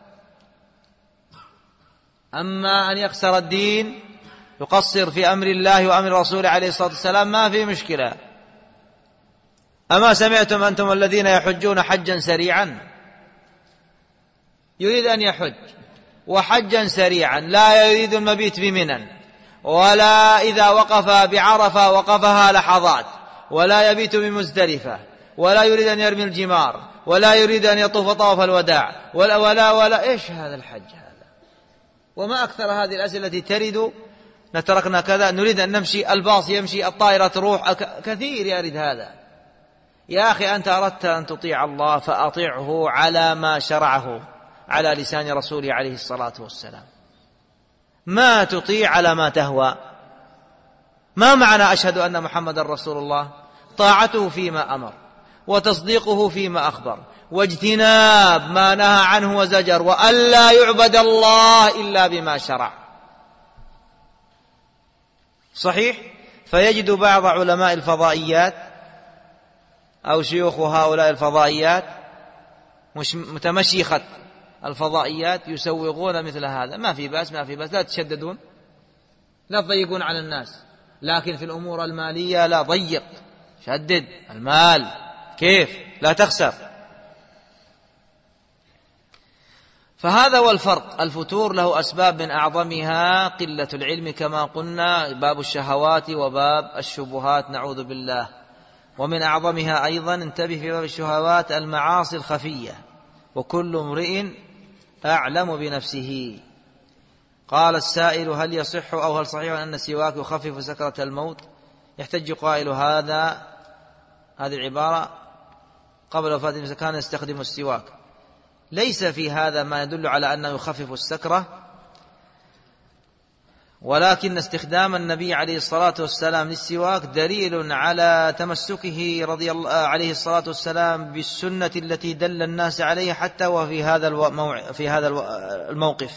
أما أن يخسر الدين يقصر في أمر الله وأمر رسوله عليه الصلاة والسلام ما في مشكلة. أما سمعتم أنتم الذين يحجون حجا سريعا؟ يريد أن يحج وحجا سريعا، لا يريد المبيت بمنى، ولا إذا وقف بعرفة وقفها لحظات، ولا يبيت بمزدلفة، ولا يريد أن يرمي الجمار، ولا يريد أن يطوف طواف الوداع، ولا ولا ولا إيش هذا الحج هذا؟ وما أكثر هذه الأسئلة التي ترد: نتركنا كذا، نريد أن نمشي، الباص يمشي، الطائرة تروح، كثير يرد هذا. يا أخي أنت أردت أن تطيع الله فأطيعه على ما شرعه على لسان رسوله عليه الصلاة والسلام، ما تطيع على ما تهوى. ما معنى أشهد أن محمد رسول الله؟ طاعته فيما أمر، وتصديقه فيما أخبر، واجتناب ما نهى عنه وزجر، وألا يعبد الله إلا بما شرع. صحيح؟ فيجد بعض علماء الفضائيات أو شيوخ هؤلاء الفضائيات مش متمشيخة الفضائيات يسوغون مثل هذا. ما في بأس، ما في بأس، لا تشددون، لا تضيقون على الناس، لكن في الأمور المالية لا ضيق، شدد المال كيف لا تخسر. فهذا هو الفرق. الفتور له أسباب من أعظمها قلة العلم كما قلنا، باب الشهوات وباب الشبهات، نعوذ بالله. ومن أعظمها أيضا، انتبه في باب الشهوات، المعاصي الخفية، وكل امرئ أعلم بنفسه. قال السائل: هل يصح أو هل صحيح أن السواك يخفف سكرة الموت؟ يحتج قائل هذا هذه العبارة قبل وفاته كان يستخدم السواك. ليس في هذا ما يدل على أنه يخفف السكرة، ولكن استخدام النبي عليه الصلاة والسلام للسواك دليل على تمسكه رضي الله عليه الصلاة والسلام بالسنة التي دل الناس عليها حتى وفي هذا الموع... في هذا الموقف.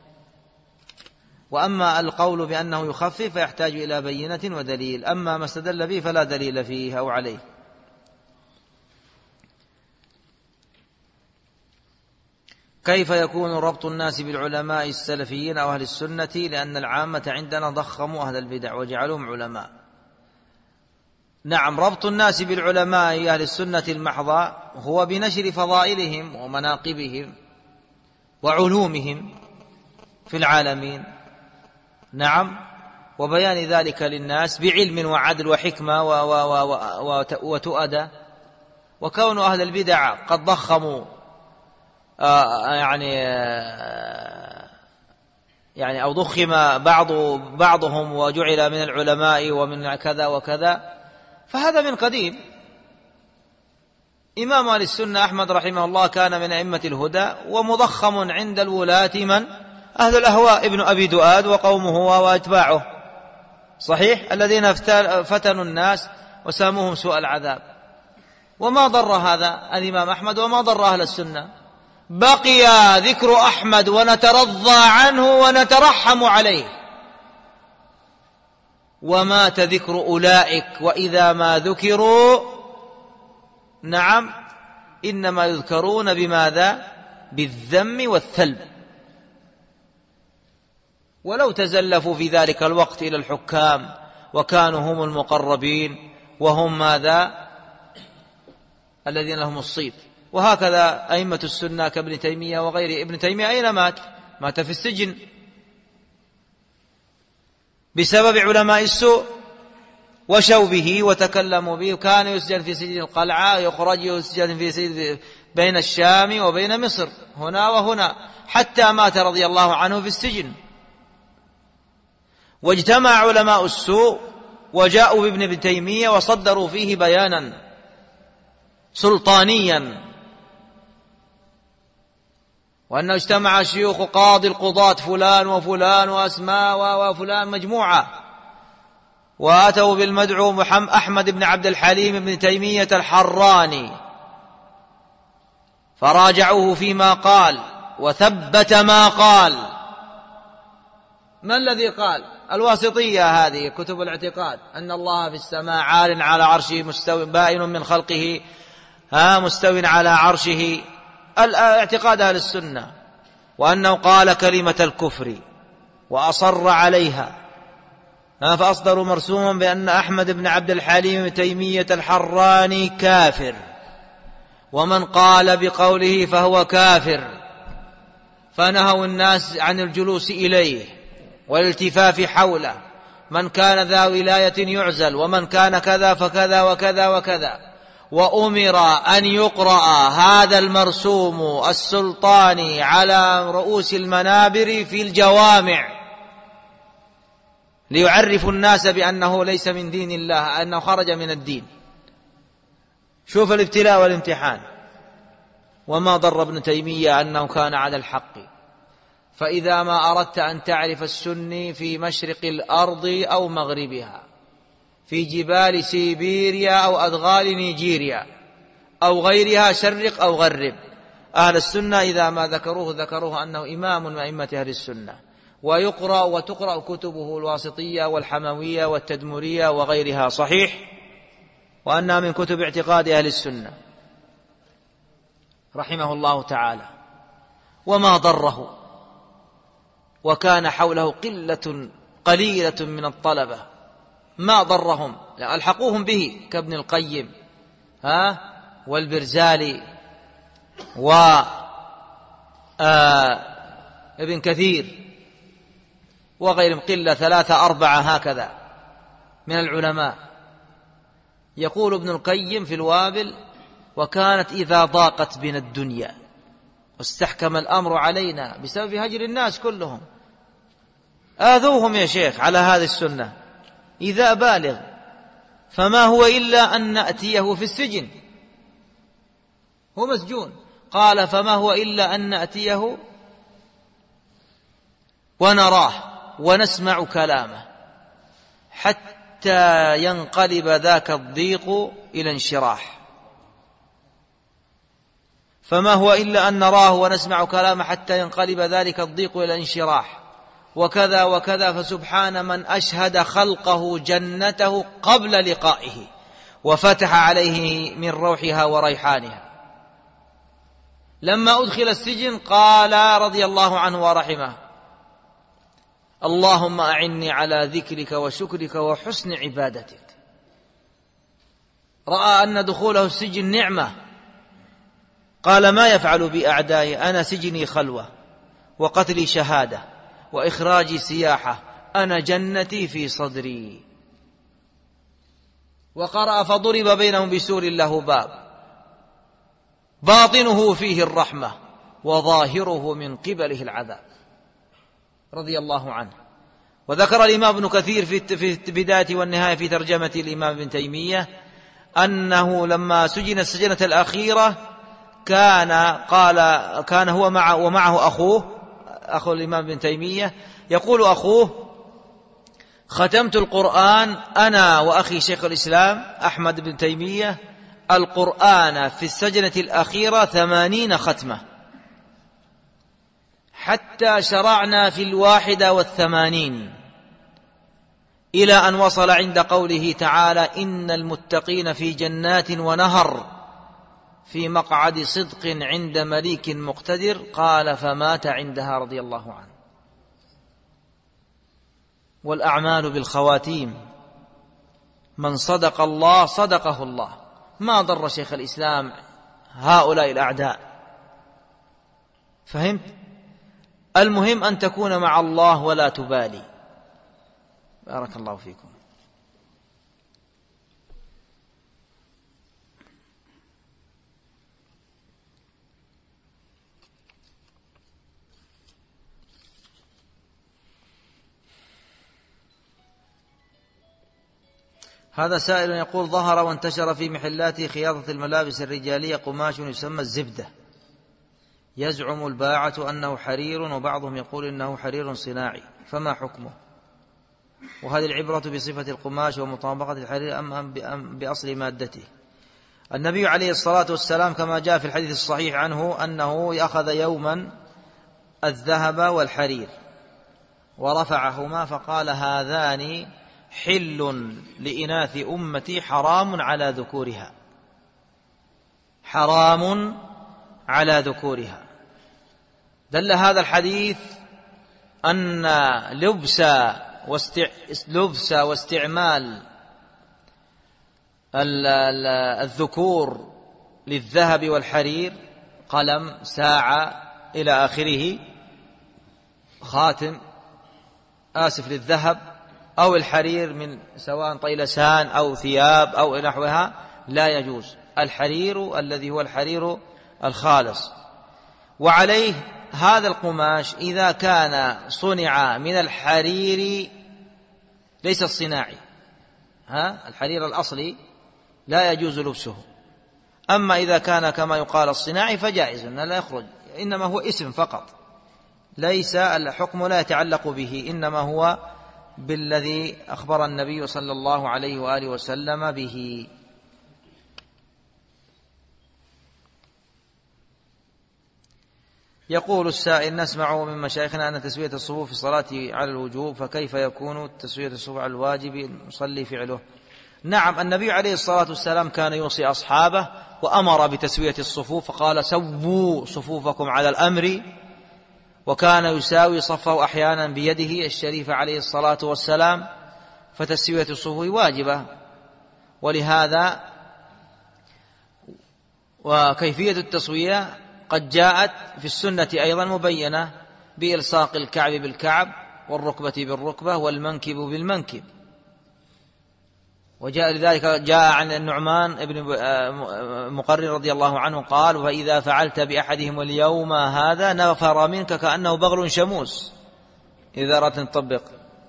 وأما القول بأنه يخفف فيحتاج إلى بينة ودليل، أما ما استدل به فلا دليل فيه أو عليه. كيف يكون ربط الناس بالعلماء السلفيين أو أهل السنة؟ لأن العامة عندنا ضخموا أهل البدع وجعلوهم علماء. نعم، ربط الناس بالعلماء أهل السنة المحضة هو بنشر فضائلهم ومناقبهم وعلومهم في العالمين، نعم، وبيان ذلك للناس بعلم وعدل وحكمة وتؤدى. وكون أهل البدع قد ضخموا آه يعني آه يعني أو ضخم بعض بعضهم وجعل من العلماء ومن كذا وكذا، فهذا من قديم. إمام أهل السنة أحمد رحمه الله كان من أئمة الهدى، ومضخم عند الولاة من؟ أهل الأهواء، ابن أبي دؤاد وقومه وأتباعه، صحيح، الذين فتنوا الناس وساموهم سوء العذاب. وما ضر هذا الإمام أحمد وما ضر أهل السنة، بقي ذكر أحمد ونترضى عنه ونترحم عليه، ومات ذكر أولئك، وإذا ما ذكروا نعم إنما يذكرون بماذا؟ بالذم والثلب. ولو تزلفوا في ذلك الوقت إلى الحكام وكانوا هم المقربين وهم ماذا؟ الذين لهم الصيت. وهكذا أئمة السنة كابن تيمية وغيره. ابن تيمية أين مات؟ مات في السجن بسبب علماء السوء وشوبه وتكلموا به، وكان يسجن في سجن القلعة، يخرج يسجن في سجن بين الشام وبين مصر، هنا وهنا، حتى مات رضي الله عنه في السجن. واجتمع علماء السوء وجاءوا بابن ابن تيمية وصدروا فيه بيانا سلطانيا، وأنه اجتمع شيوخ قاضي القضاة فلان وفلان وأسماء وفلان مجموعة، وآتوا بالمدعو محمد أحمد بن عبد الحليم بن تيمية الحراني، فراجعوه فيما قال وثبت ما قال. ما الذي قال؟ الواسطية، هذه كتب الاعتقاد، أن الله في السماء عال على عرشه مستو بائن من خلقه ها مستو على عرشه، الاعتقاد أهل السنة. وأنه قال كلمة الكفر وأصر عليها، فأصدروا مرسوما بأن أحمد بن عبد الحليم بن تيمية الحراني كافر، ومن قال بقوله فهو كافر، فنهوا الناس عن الجلوس إليه والالتفاف حوله. من كان ذا ولاية يعزل، ومن كان كذا فكذا وكذا وكذا. وأمر أن يقرأ هذا المرسوم السلطاني على رؤوس المنابر في الجوامع ليعرف الناس بأنه ليس من دين الله، أنه خرج من الدين. شوف الابتلاء والامتحان. وما ضر ابن تيمية أنه كان على الحق. فإذا ما أردت أن تعرف السني في مشرق الأرض أو مغربها، في جبال سيبيريا أو أدغال نيجيريا أو غيرها، شرق أو غرب، أهل السنة إذا ما ذكروه ذكروه أنه إمام من أئمة أهل السنة، ويقرأ وتقرأ كتبه الواسطية والحموية والتدمرية وغيرها صحيح، وأنها من كتب اعتقاد أهل السنة رحمه الله تعالى. وما ضره، وكان حوله قلة قليلة من الطلبة، ما ضرهم، ألحقوهم به كابن القيم ها والبرزالي وابن كثير وغيرهم، قلة ثلاثة أربعة هكذا من العلماء. يقول ابن القيم في الوابل: وكانت إذا ضاقت بنا الدنيا واستحكم الأمر علينا بسبب هجر الناس كلهم، آذوهم يا شيخ على هذه السنة إذا بالغ، فما هو إلا أن نأتيه في السجن، هو مسجون، قال فما هو إلا أن نأتيه ونراه ونسمع كلامه حتى ينقلب ذاك الضيق إلى انشراح. فما هو إلا أن نراه ونسمع كلامه حتى ينقلب ذلك الضيق إلى انشراح، وكذا وكذا. فسبحان من أشهد خلقه جنته قبل لقائه وفتح عليه من روحها وريحانها. لما أدخل السجن قال رضي الله عنه ورحمه: اللهم أعني على ذكرك وشكرك وحسن عبادتك. رأى أن دخوله السجن نعمة، قال: ما يفعل بي أعدائي؟ أنا سجني خلوة، وقتلي شهادة، وإخراجي سياحة، أنا جنتي في صدري. وقرأ: فضرب بينهم بسور له باب باطنه فيه الرحمة وظاهره من قبله العذاب، رضي الله عنه. وذكر الإمام ابن كثير في البداية والنهاية في ترجمة الإمام ابن تيمية أنه لما سجن السجنة الأخيرة كان قال كان هو مع ومعه أخوه أخو الإمام ابن تيمية، يقول أخوه: ختمت القرآن أنا وأخي شيخ الإسلام أحمد بن تيمية القرآن في السجنة الأخيرة ثمانين ختمة، حتى شرعنا في الواحدة والثمانين، إلى أن وصل عند قوله تعالى: إن المتقين في جنات ونهر في مقعد صدق عند مليك مقتدر. قال: فمات عندها رضي الله عنه. والأعمال بالخواتيم، من صدق الله صدقه الله. ما ضر شيخ الإسلام هؤلاء الأعداء، فهمت؟ المهم أن تكون مع الله ولا تبالي. بارك الله فيكم. هذا سائل يقول: ظهر وانتشر في محلات خياطة الملابس الرجالية قماش يسمى الزبدة، يزعم الباعة أنه حرير، وبعضهم يقول إنه حرير صناعي، فما حكمه؟ وهذه العبرة بصفة القماش ومطابقة الحرير أم بأصل مادته؟ النبي عليه الصلاة والسلام كما جاء في الحديث الصحيح عنه أنه أخذ يوما الذهب والحرير ورفعهما فقال هذان حل لإناث أمتي حرام على ذكورها، حرام على ذكورها. دل هذا الحديث أن لبس واستع... لبس واستعمال الذكور للذهب والحرير، قلم، ساعة إلى آخره، خاتم آسف للذهب أو الحرير من سواء طيلسان أو ثياب أو نحوها، لا يجوز. الحرير الذي هو الحرير الخالص. وعليه هذا القماش إذا كان صنع من الحرير ليس الصناعي، ها الحرير الأصلي لا يجوز لبسه. أما إذا كان كما يقال الصناعي فجائز، لا يخرج، إنما هو اسم فقط، ليس الحكم لا يتعلق به، إنما هو بالذي أخبر النبي صلى الله عليه وآله وسلم به. يقول السائل: نسمع من مشايخنا أن تسوية الصفوف في الصلاة على الوجوب، فكيف يكون تسوية الصفوف على الواجب المصلي فعله؟ نعم، النبي عليه الصلاة والسلام كان يوصي أصحابه وأمر بتسوية الصفوف، فقال: سووا صفوفكم على الأمر، وكان يساوي صفه أحيانا بيده الشريفة عليه الصلاة والسلام، فتسوية الصفوف واجبة. ولهذا وكيفية التسوية قد جاءت في السنة أيضا مبينة، بإلصاق الكعب بالكعب والركبة بالركبة والمنكب بالمنكب. وجاء لذلك جاء عن النعمان ابن مقرن رضي الله عنه قال: وإذا فعلت بأحدهم اليوم هذا نفر منك كأنه بغل شموس، إذا أردت أن تطبق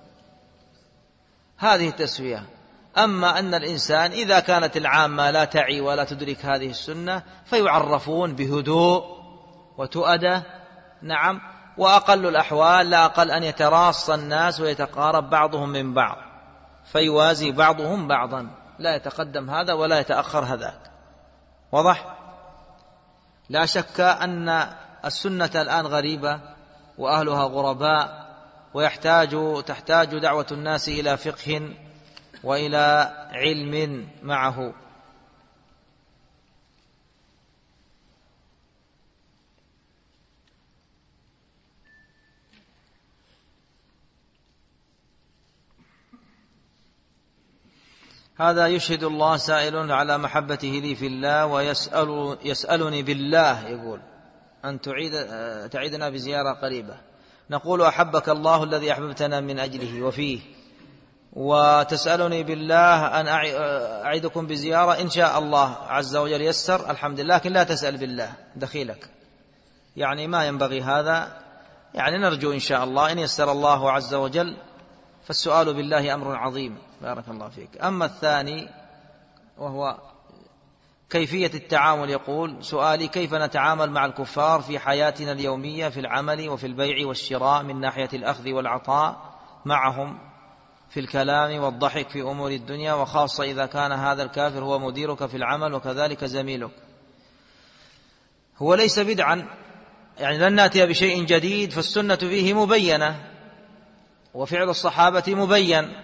هذه التسوية. أما أن الإنسان إذا كانت العامة لا تعي ولا تدرك هذه السنة فيعرفون بهدوء وتؤدة، نعم، وأقل الأحوال لا أقل أن يتراص الناس ويتقارب بعضهم من بعض، فيوازي بعضهم بعضا، لا يتقدم هذا ولا يتأخر هذاك. واضح؟ لا شك أن السنة الآن غريبة وأهلها غرباء، ويحتاج تحتاج دعوة الناس إلى فقه وإلى علم معه. هذا يشهد الله سائل على محبته لي في الله ويسأل يسألني بالله، يقول أن تعيد تعيدنا بزيارة قريبة. نقول: أحبك الله الذي أحببتنا من أجله وفيه، وتسألني بالله أن أعيدكم بزيارة إن شاء الله عز وجل يسر، الحمد لله، لكن لا تسأل بالله دخيلك، يعني ما ينبغي هذا، يعني نرجو إن شاء الله إن يسر الله عز وجل، فالسؤال بالله أمر عظيم، بارك الله فيك. أما الثاني وهو كيفية التعامل، يقول: سؤالي: كيف نتعامل مع الكفار في حياتنا اليومية في العمل وفي البيع والشراء من ناحية الأخذ والعطاء معهم في الكلام والضحك في أمور الدنيا، وخاصة إذا كان هذا الكافر هو مديرك في العمل وكذلك زميلك؟ هو ليس بدعا، يعني لن نأتي بشيء جديد، فالسنة فيه مبينة وفعل الصحابة مبين.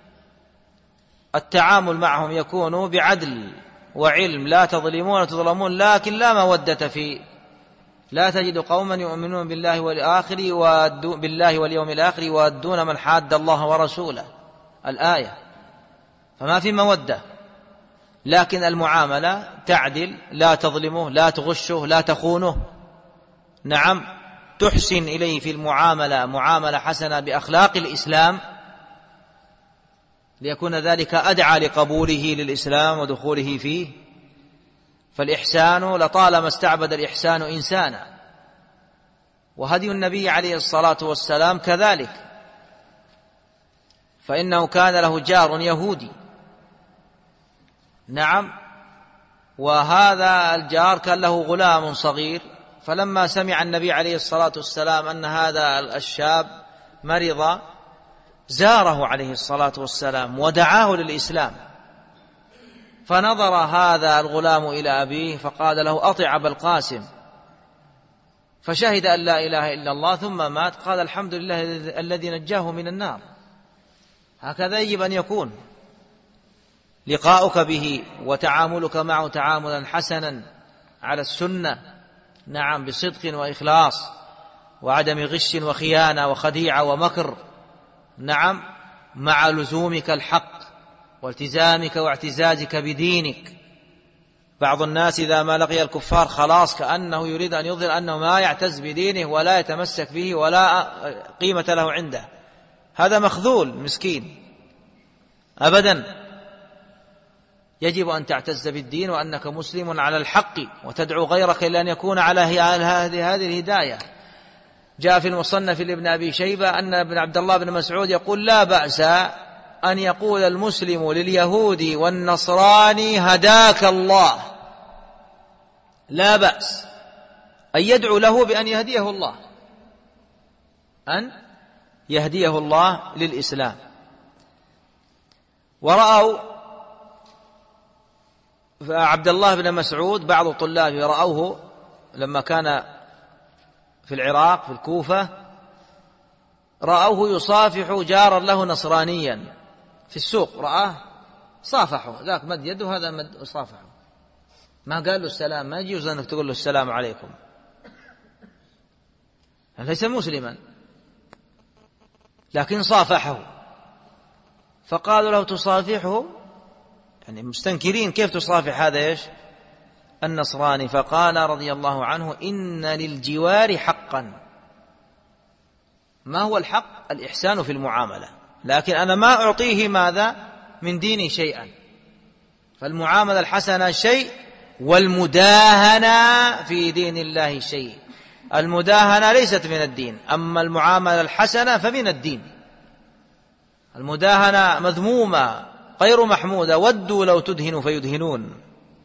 التعامل معهم يكون بعدل وعلم، لا تظلمون وتظلمون، لكن لا مودة فيه. لا تجد قوما يؤمنون بالله والآخر بالله واليوم الآخر يوادون من حاد الله ورسوله، الآية، فما في مودة، لكن المعاملة تعدل، لا تظلمه، لا تغشه، لا تخونه، نعم، تحسن إليه في المعاملة معاملة حسنة بأخلاق الإسلام، ليكون ذلك أدعى لقبوله للإسلام ودخوله فيه. فالإحسان لطالما استعبد الإحسان إنسانا، وهدي النبي عليه الصلاة والسلام كذلك، فإنه كان له جار يهودي، نعم، وهذا الجار كان له غلام صغير، فلما سمع النبي عليه الصلاة والسلام أن هذا الشاب مرض زاره عليه الصلاة والسلام ودعاه للإسلام، فنظر هذا الغلام إلى أبيه فقال له: أطع أبا القاسم، فشهد أن لا إله إلا الله ثم مات. قال: الحمد لله الذي نجاه من النار. هكذا يجب أن يكون لقاؤك به وتعاملك معه تعاملا حسنا على السنة، نعم، بصدق وإخلاص وعدم غش وخيانة وخديعة ومكر، نعم، مع لزومك الحق والتزامك واعتزازك بدينك. بعض الناس إذا ما لقي الكفار خلاص كأنه يريد أن يظهر أنه ما يعتز بدينه ولا يتمسك به ولا قيمة له عنده. هذا مخذول مسكين أبدا. يجب أن تعتز بالدين وأنك مسلم على الحق وتدعو غيرك إلى أن يكون على هذه الهداية. جاء في المصنف لابن أبي شيبة أن ابن عبد الله بن مسعود يقول: لا بأس أن يقول المسلم لليهودي والنصراني هداك الله، لا بأس أن يدعو له بأن يهديه الله، أن يهديه الله للإسلام. ورأوا عبد الله بن مسعود بعض طلابه رأوه لما كان في العراق في الكوفة، رأوه يصافح جارا له نصرانيا في السوق، رآه صافحه، ذاك مد يده هذا مد صافحه، ما قال له السلام. ما يجوز أنك تقول له السلام عليكم، ليس مسلما، لكن صافحه. فقالوا له: تصافحه؟ يعني مستنكرين، كيف تصافح هذا إيش النصراني؟ فقال رضي الله عنه: إن للجوار حقا. ما هو الحق؟ الإحسان في المعاملة، لكن أنا ما أعطيه ماذا من ديني شيئا. فالمعاملة الحسنة شيء، والمداهنة في دين الله شيء. المداهنة ليست من الدين، أما المعاملة الحسنة فمن الدين. المداهنة مذمومة غير محمودة، ودوا لو تدهن فيدهنون.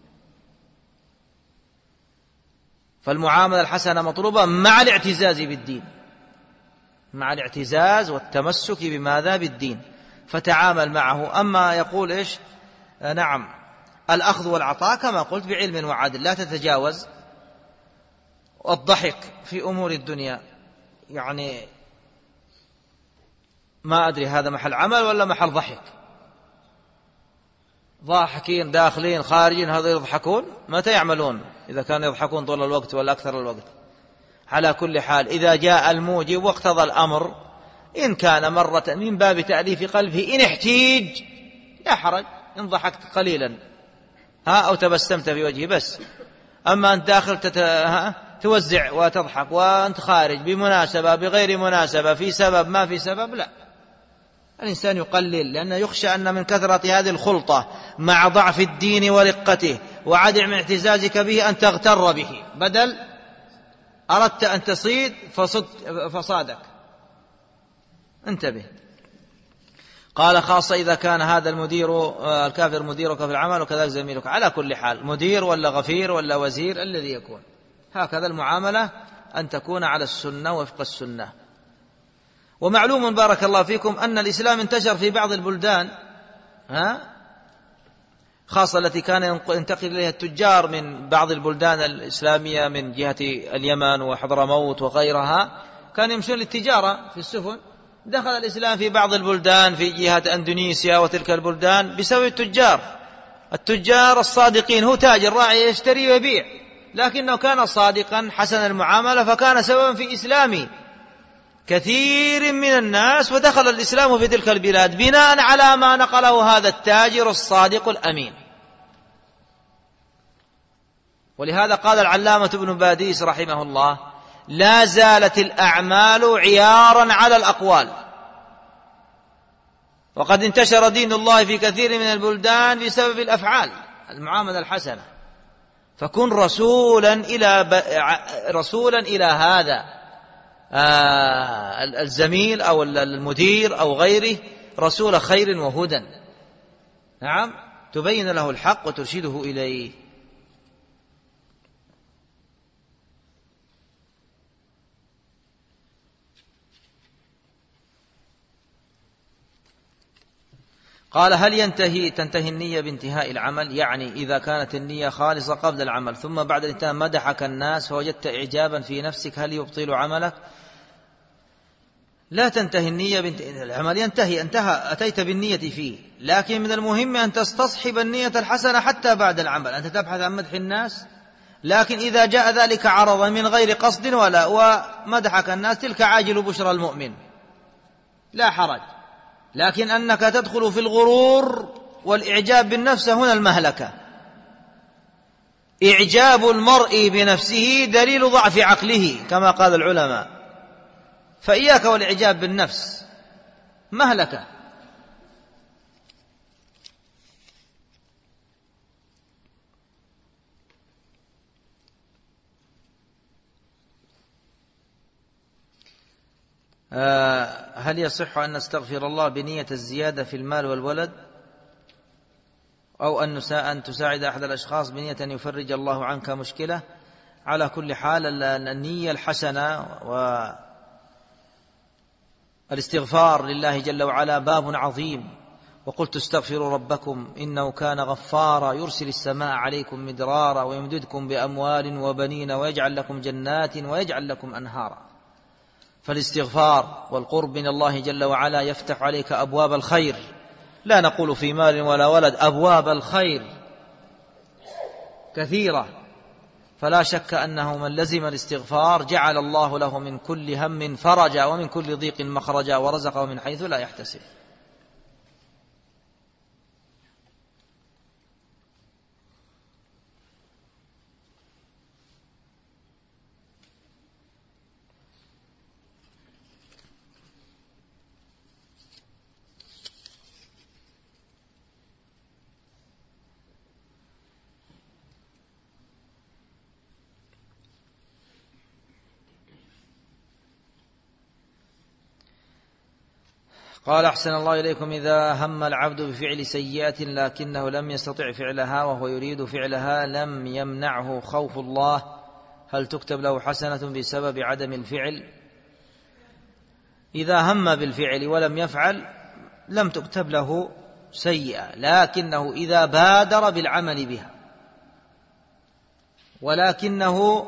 فالمعاملة الحسنة مطلوبة مع الاعتزاز بالدين، مع الاعتزاز والتمسك بماذا؟ بالدين، فتعامل معه. أما يقول إيش؟ نعم، الأخذ والعطاء كما قلت بعلم وعدل، لا تتجاوز. والضحك في أمور الدنيا، يعني ما أدري هذا محل عمل ولا محل ضحك. ضاحكين داخلين خارجين، هذا يضحكون متى يعملون؟ إذا كانوا يضحكون طول الوقت ولا أكثر الوقت. على كل حال، إذا جاء الموجب واقتضى الأمر، إن كان مرة من باب تأليف قلبه، إن احتيج لا حرج، إن ضحكت قليلا ها أو تبسمت في وجهه بس. أما أنت داخل تت... ها توزع وتضحك، وأنت خارج بمناسبة بغير مناسبة، في سبب ما في سبب، لا. الإنسان يقلل، لأنه يخشى أن من كثرة هذه الخلطة مع ضعف الدين ورقته وعدم اعتزازك به أن تغتر به، بدل أردت أن تصيد فصد فصادك. انتبه. قال: خاصة إذا كان هذا المدير الكافر مديرك في العمل وكذلك زميلك. على كل حال، مدير ولا غفير ولا وزير، الذي يكون هكذا المعاملة أن تكون على السنة وفق السنة. ومعلوم بارك الله فيكم أن الإسلام انتشر في بعض البلدان، ها خاصة التي كان ينتقل إليها التجار من بعض البلدان الإسلامية من جهة اليمن وحضرموت وغيرها، كان يمشون للتجارة في السفن. دخل الإسلام في بعض البلدان في جهة أندونيسيا وتلك البلدان بسبب التجار. التجار الصادقين، هو تاجر راعي يشتري ويبيع، لكنه كان صادقا حسن المعاملة، فكان سببا في إسلام كثير من الناس، ودخل الإسلام في تلك البلاد بناء على ما نقله هذا التاجر الصادق الأمين. ولهذا قال العلامة ابن باديس رحمه الله: لا زالت الأعمال عيارا على الأقوال، وقد انتشر دين الله في كثير من البلدان بسبب الأفعال، المعاملة الحسنة. فكن رسولا إلى ب... رسولا إلى هذا آه الزميل أو المدير أو غيره، رسول خير وهدى، نعم، تبين له الحق وترشده إليه. قال هل ينتهي تنتهي النية بانتهاء العمل؟ يعني إذا كانت النية خالصة قبل العمل ثم بعد الانتهاء مدحك الناس فوجدت إعجابا في نفسك، هل يبطل عملك؟ لا تنتهي النية بانتهاء العمل، ينتهي، انتهى، أتيت بالنية فيه، لكن من المهم أن تستصحب النية الحسنة حتى بعد العمل، أنت تبحث عن مدح الناس، لكن إذا جاء ذلك عرضا من غير قصد ولا ومدحك الناس تلك عاجل بشرى المؤمن لا حرج، لكن أنك تدخل في الغرور والإعجاب بالنفس هنا المهلكة. إعجاب المرء بنفسه دليل ضعف عقله كما قال العلماء، فإياك والإعجاب بالنفس، مهلكة. هل يصح أن نستغفر الله بنية الزيادة في المال والولد، أو أن تساعد أحد الأشخاص بنية أن يفرج الله عنك مشكلة؟ على كل حال النية الحسنة والاستغفار لله جل وعلا باب عظيم، وقلت استغفروا ربكم إنه كان غفارا يرسل السماء عليكم مدرارا ويمددكم بأموال وبنين ويجعل لكم جنات ويجعل لكم أنهارا. فالاستغفار والقرب من الله جل وعلا يفتح عليك أبواب الخير، لا نقول في مال ولا ولد، أبواب الخير كثيرة، فلا شك أنه من لزم الاستغفار جعل الله له من كل هم فرجا ومن كل ضيق مخرجا ورزقه من حيث لا يحتسب. قال أحسن الله إليكم: إذا هم العبد بفعل سيئة لكنه لم يستطع فعلها وهو يريد فعلها لم يمنعه خوف الله، هل تكتب له حسنة بسبب عدم الفعل؟ إذا هم بالفعل ولم يفعل لم تكتب له سيئة، لكنه إذا بادر بالعمل بها ولكنه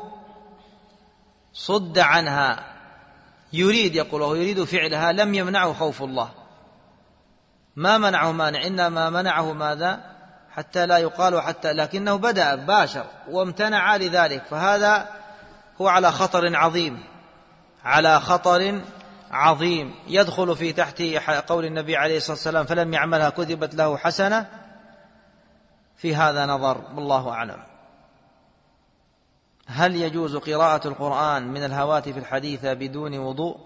صد عنها يريد يقول وهو يريد فعلها لم يمنعه خوف الله، ما منعه مانع، إنما منعه ماذا؟ حتى لا يقال حتى، لكنه بدأ باشر وامتنع لذلك، فهذا هو على خطر عظيم، على خطر عظيم يدخل في تحت قول النبي عليه الصلاة والسلام فلم يعملها كتبت له حسنة. في هذا نظر والله أعلم. هل يجوز قراءة القرآن من الهواتف الحديثة بدون وضوء؟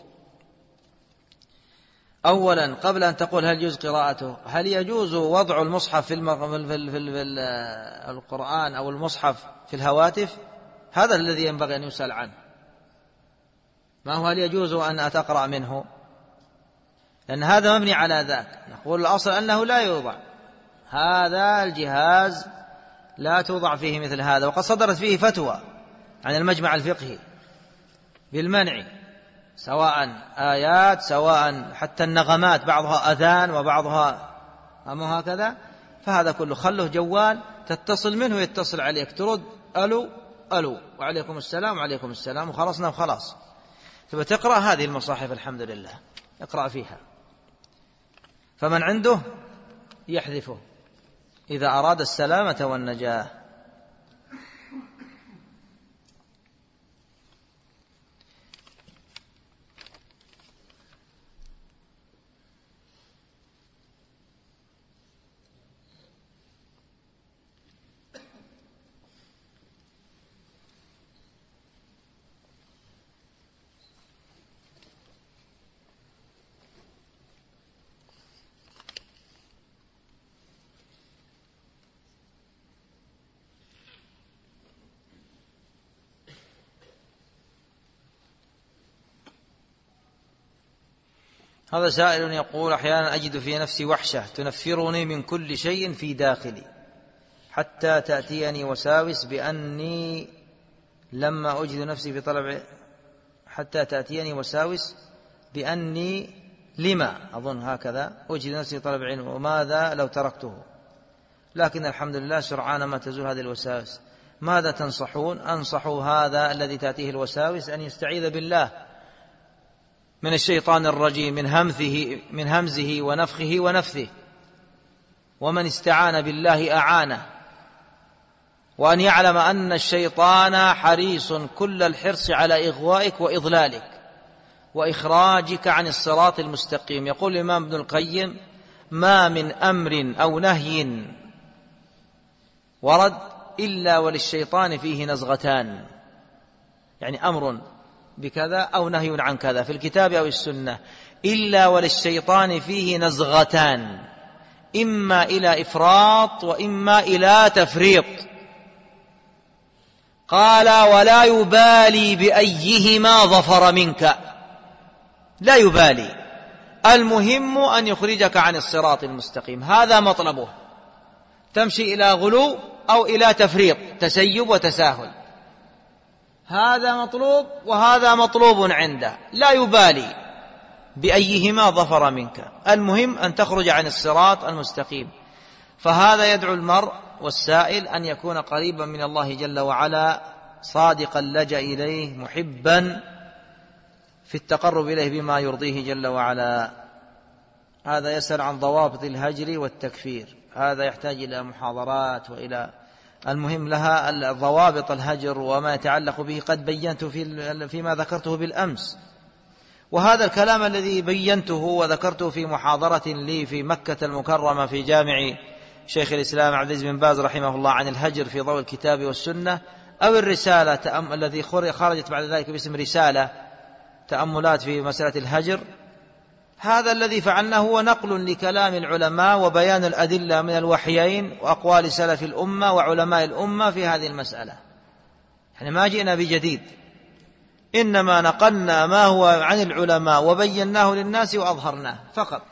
أولا قبل أن تقول هل يجوز قراءته، هل يجوز وضع المصحف في, المغ... في, ال... في, ال... في ال... القرآن أو المصحف في الهواتف؟ هذا الذي ينبغي أن يسأل عنه، ما هو هل يجوز أن أتقرأ منه، لأن هذا مبني على ذاك. نقول الأصل أنه لا يوضع، هذا الجهاز لا توضع فيه مثل هذا، وقد صدرت فيه فتوى عن المجمع الفقهي بالمنع، سواء آيات سواء حتى النغمات، بعضها أذان وبعضها أما هكذا، فهذا كله خله جوال تتصل منه يتصل عليك، ترد ألو ألو وعليكم السلام وعليكم السلام وخلصنا وخلاص. تبقى تقرأ هذه المصاحف الحمد لله اقرأ فيها، فمن عنده يحذفه إذا أراد السلامة والنجاة. هذا سائل يقول: أحيانا أجد في نفسي وحشة تنفرني من كل شيء في داخلي حتى تأتيني وساوس بأني لما أجد نفسي في طلب حتى تأتيني وساوس بأني لما أظن هكذا أجد نفسي طلب علم وماذا لو تركته، لكن الحمد لله سرعان ما تزول هذه الوساوس. ماذا تنصحون؟ أنصحوا هذا الذي تأتيه الوساوس أن يستعيذ بالله من الشيطان الرجيم، من همزه, من همزه ونفخه ونفثه، ومن استعان بالله أعانه، وأن يعلم أن الشيطان حريص كل الحرص على إغوائك وإضلالك وإخراجك عن الصراط المستقيم. يقول الإمام ابن القيم: ما من أمر أو نهي ورد إلا وللشيطان فيه نزغتان، يعني أمر بكذا أو نهي عن كذا في الكتاب أو السنة، إلا وللشيطان فيه نزغتان، إما إلى إفراط وإما إلى تفريط. قال: ولا يبالي بأيهما ظفر منك، لا يبالي، المهم أن يخرجك عن الصراط المستقيم، هذا مطلبه. تمشي إلى غلو أو إلى تفريط، تسيب وتساهل، هذا مطلوب وهذا مطلوب عنده، لا يبالي بأيهما ظفر منك، المهم أن تخرج عن الصراط المستقيم. فهذا يدعو المرء والسائل أن يكون قريبا من الله جل وعلا، صادقا لجأ إليه، محبا في التقرب إليه بما يرضيه جل وعلا. هذا يسأل عن ضوابط الهجر والتكفير، هذا يحتاج إلى محاضرات وإلى المهم لها ضوابط الهجر وما يتعلق به، قد بينت في فيما ذكرته بالأمس. وهذا الكلام الذي بينته وذكرته في محاضرة لي في مكة المكرمة في جامع شيخ الإسلام عبد العزيز بن باز رحمه الله عن الهجر في ضوء الكتاب والسنة، أو الرسالة تأم... الذي خرجت بعد ذلك باسم رسالة تأملات في مسألة الهجر، هذا الذي فعلناه هو نقل لكلام العلماء وبيان الأدلة من الوحيين وأقوال سلف الأمة وعلماء الأمة في هذه المسألة. يعني ما جئنا بجديد، إنما نقلنا ما هو عن العلماء وبيناه للناس وأظهرناه فقط،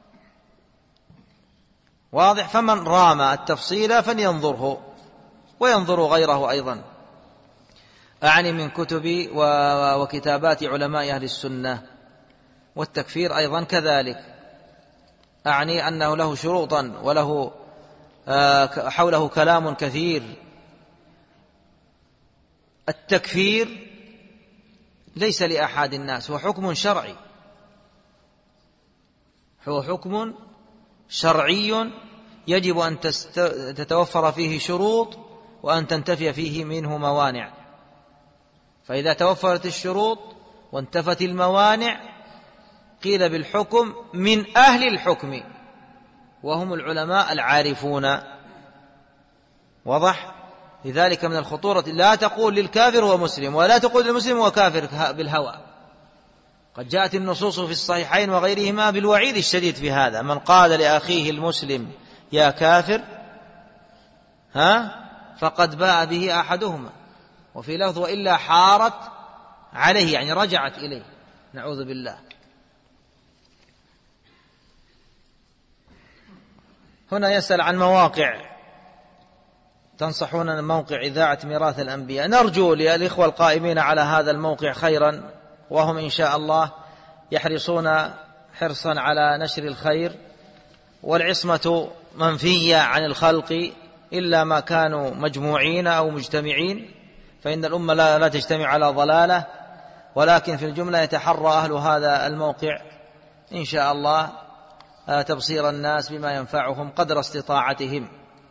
واضح؟ فمن رام التفصيل فلينظره وينظر غيره أيضا، أعني من كتب وكتابات علماء أهل السنة. والتكفير أيضا كذلك، أعني أنه له شروطا وله حوله كلام كثير. التكفير ليس لأحد الناس، هو حكم شرعي، هو حكم شرعي يجب أن تتوفر فيه شروط وأن تنتفي فيه منه موانع. فإذا توفرت الشروط وانتفت الموانع قيل بالحكم من أهل الحكم، وهم العلماء العارفون، وضح؟ لذلك من الخطورة لا تقول للكافر هو مسلم، ولا تقول للمسلم هو كافر بالهوى. قد جاءت النصوص في الصحيحين وغيرهما بالوعيد الشديد في هذا، من قال لأخيه المسلم يا كافر ها فقد باء به أحدهما، وفي لفظ وإلا حارت عليه، يعني رجعت إليه، نعوذ بالله. هنا يسأل عن مواقع، تنصحون موقع إذاعة ميراث الأنبياء. نرجو للإخوة القائمين على هذا الموقع خيرا، وهم إن شاء الله يحرصون حرصا على نشر الخير، والعصمة منفية عن الخلق إلا ما كانوا مجموعين أو مجتمعين، فإن الأمة لا, لا تجتمع على ضلالة، ولكن في الجملة يتحرى أهل هذا الموقع إن شاء الله تبصير الناس بما ينفعهم قدر استطاعتهم.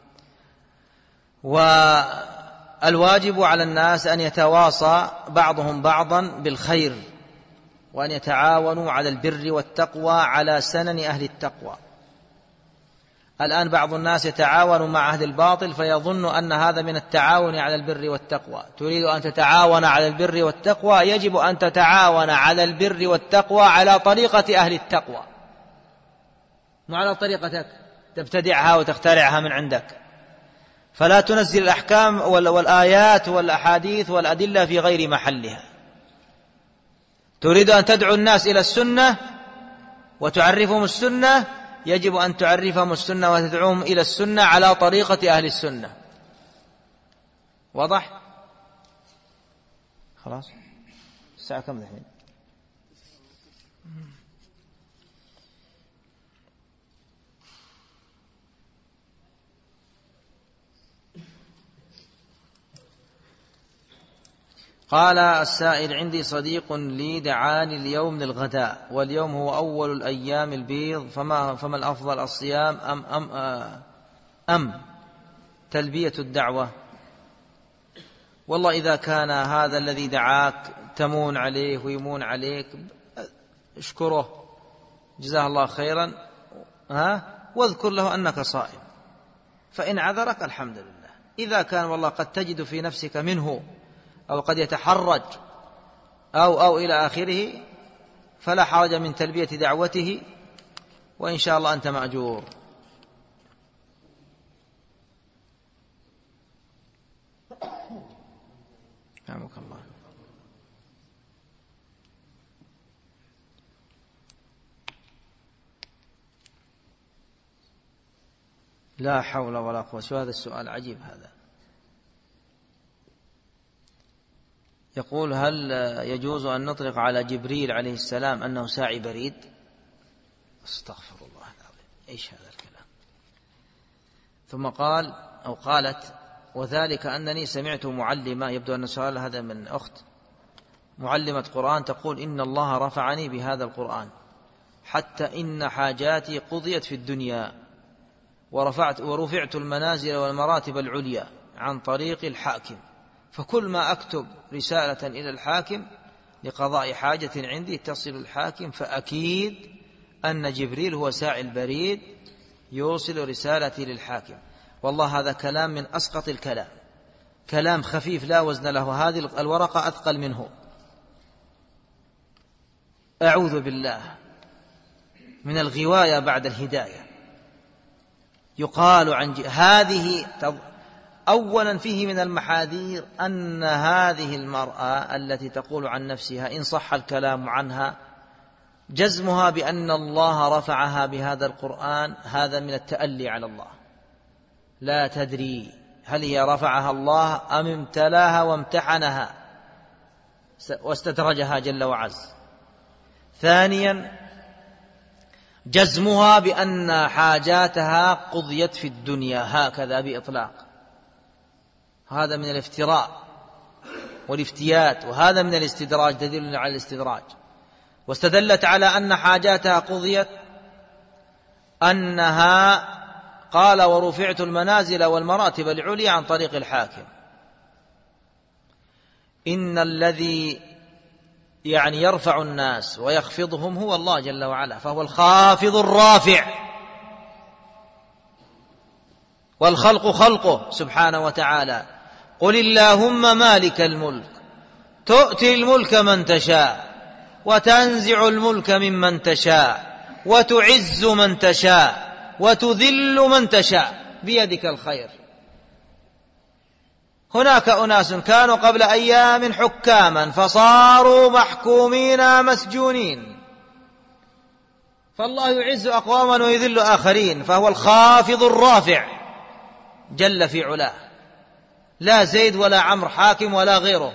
والواجب على الناس أن يتواصى بعضهم بعضا بالخير، وأن يتعاونوا على البر والتقوى على سنن أهل التقوى. الآن بعض الناس يتعاون مع أهل الباطل فيظن أن هذا من التعاون على البر والتقوى. تريد أن تتعاون على البر والتقوى، يجب أن تتعاون على البر والتقوى على طريقة أهل التقوى، مو على طريقتك تبتدعها وتخترعها من عندك. فلا تنزل الأحكام والآيات والأحاديث والأدلة في غير محلها. تريد أن تدعو الناس إلى السنة وتعرفهم السنة، يجب أن تعرفهم السنة وتدعوهم إلى السنة على طريقة أهل السنة. واضح؟ خلاص الساعة كم الحين؟ قال السائل: عندي صديق لي دعاني اليوم للغداء، واليوم هو أول الأيام البيض، فما, فما الأفضل، الصيام أم, أم, أم تلبية الدعوة؟ والله إذا كان هذا الذي دعاك تمون عليه ويمون عليك اشكره جزاه الله خيرا، ها واذكر له أنك صائم، فإن عذرك الحمد لله. إذا كان والله قد تجد في نفسك منه أو قد يتحرج أو أو إلى آخره فلا حرج من تلبية دعوته، وإن شاء الله أنت مأجور. رحمك الله. لا حول ولا قوة. شو هذا السؤال عجيب هذا. يقول: هل يجوز أن نطلق على جبريل عليه السلام أنه ساعي بريد؟ استغفر الله العظيم، إيش هذا الكلام. ثم قال أو قالت: وذلك أنني سمعت معلمة، يبدو أن السؤال هذا من أخت معلمة قرآن، تقول: إن الله رفعني بهذا القرآن حتى إن حاجاتي قضيت في الدنيا، ورفعت ورفعت المنازل والمراتب العليا عن طريق الحاكم، فكل ما أكتب رسالة إلى الحاكم لقضاء حاجة عندي تصل الحاكم، فأكيد أن جبريل هو ساعي البريد يوصل رسالتي للحاكم. والله هذا كلام من أسقط الكلام، كلام خفيف لا وزن له، هذه الورقة أثقل منه. أعوذ بالله من الغواية بعد الهداية. يقال عن هذه أولا فيه من المحاذير أن هذه المرأة التي تقول عن نفسها إن صح الكلام عنها جزمها بأن الله رفعها بهذا القرآن، هذا من التألي على الله. لا تدري هل هي رفعها الله أم امتلاها وامتحنها واستدرجها جل وعز. ثانيا جزمها بأن حاجاتها قضيت في الدنيا هكذا بإطلاق، هذا من الافتراء والافتيات، وهذا من الاستدراج، دليل على الاستدراج. واستدلت على أن حاجاتها قضيت أنها قال: ورفعت المنازل والمراتب العليا عن طريق الحاكم. إن الذي يعني يرفع الناس ويخفضهم هو الله جل وعلا، فهو الخافض الرافع، والخلق خلقه سبحانه وتعالى. قل اللهم مالك الملك تؤتي الملك من تشاء وتنزع الملك ممن تشاء وتعز من تشاء وتذل من تشاء بيدك الخير. هناك أناس كانوا قبل أيام حكاما فصاروا محكومين مسجونين، فالله يعز أقواما ويذل آخرين، فهو الخافض الرافع جل في علاه، لا زيد ولا عمرو حاكم ولا غيره.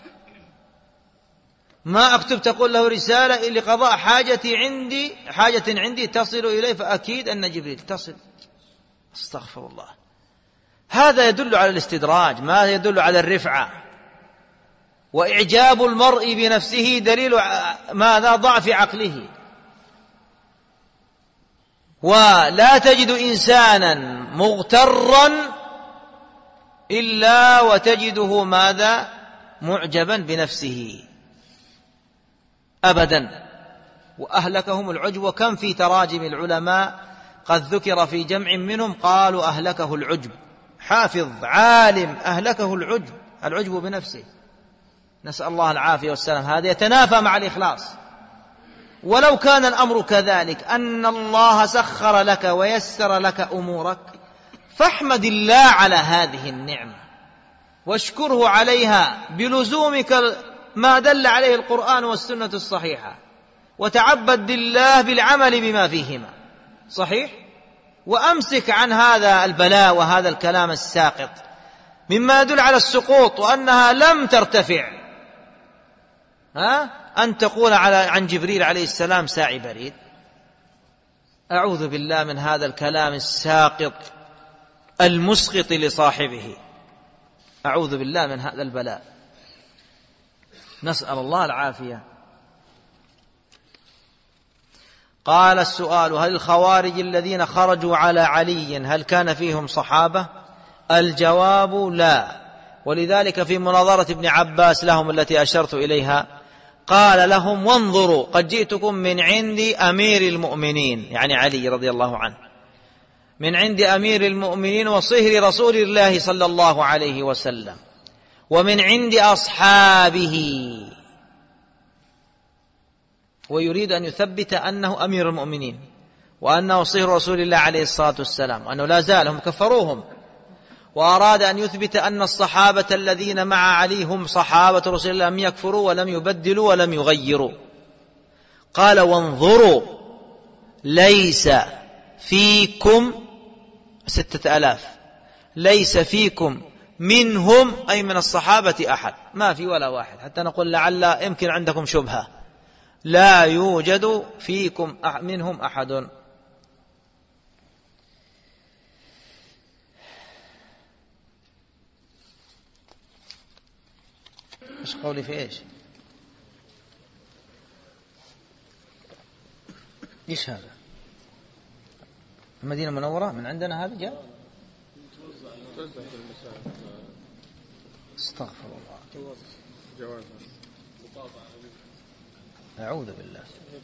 ما أكتب تقول له رسالة لقضاء حاجتي عندي حاجة عندي تصل إليه، فأكيد أن جبريل تصل. استغفر الله. هذا يدل على الاستدراج، ما يدل على الرفعة. وإعجاب المرء بنفسه دليل ماذا؟ ضعف عقله. ولا تجد إنسانا مغترا إلا وتجده ماذا؟ معجبا بنفسه أبدا. وأهلكهم العجب. وكم في تراجم العلماء قد ذكر في جمع منهم قالوا أهلكه العجب، حافظ عالم أهلكه العجب، العجب بنفسه، نسأل الله العافية والسلام. هذا يتنافى مع الإخلاص. ولو كان الأمر كذلك أن الله سخر لك ويسر لك أمورك، فاحمد الله على هذه النعمة واشكره عليها بلزومك ما دل عليه القرآن والسنة الصحيحة، وتعبد لله بالعمل بما فيهما صحيح، وأمسك عن هذا البلاء وهذا الكلام الساقط مما يدل على السقوط وأنها لم ترتفع. ها؟ أن تقول على عن جبريل عليه السلام ساعي بريد. أعوذ بالله من هذا الكلام الساقط المسقط لصاحبه، أعوذ بالله من هذا البلاء. نسأل الله العافية. قال السؤال: هل الخوارج الذين خرجوا على علي هل كان فيهم صحابة؟ الجواب لا، ولذلك في مناظرة ابن عباس لهم التي أشرت إليها قال لهم: وانظروا قد جئتكم من عند أمير المؤمنين، يعني علي رضي الله عنه، من عند أمير المؤمنين وصهر رسول الله صلى الله عليه وسلم، ومن عند أصحابه، ويريد أن يثبت أنه أمير المؤمنين وأنه صهر رسول الله عليه الصلاة والسلام، وأنه لا زال، هم كفروهم، وأراد أن يثبت أن الصحابة الذين مع علي هم صحابة رسول الله، لم يكفروا ولم يبدلوا ولم يغيروا. قال: وانظروا ليس فيكم ستة آلاف، ليس فيكم منهم أي من الصحابة أحد، ما في ولا واحد، حتى نقول لعل يمكن عندكم شبهة، لا يوجد فيكم منهم أحد. ايش قولي في ايش؟ ايش هذا؟ المدينة المنورة من عندنا هذا جاء؟ استغفر الله. أعوذ بالله.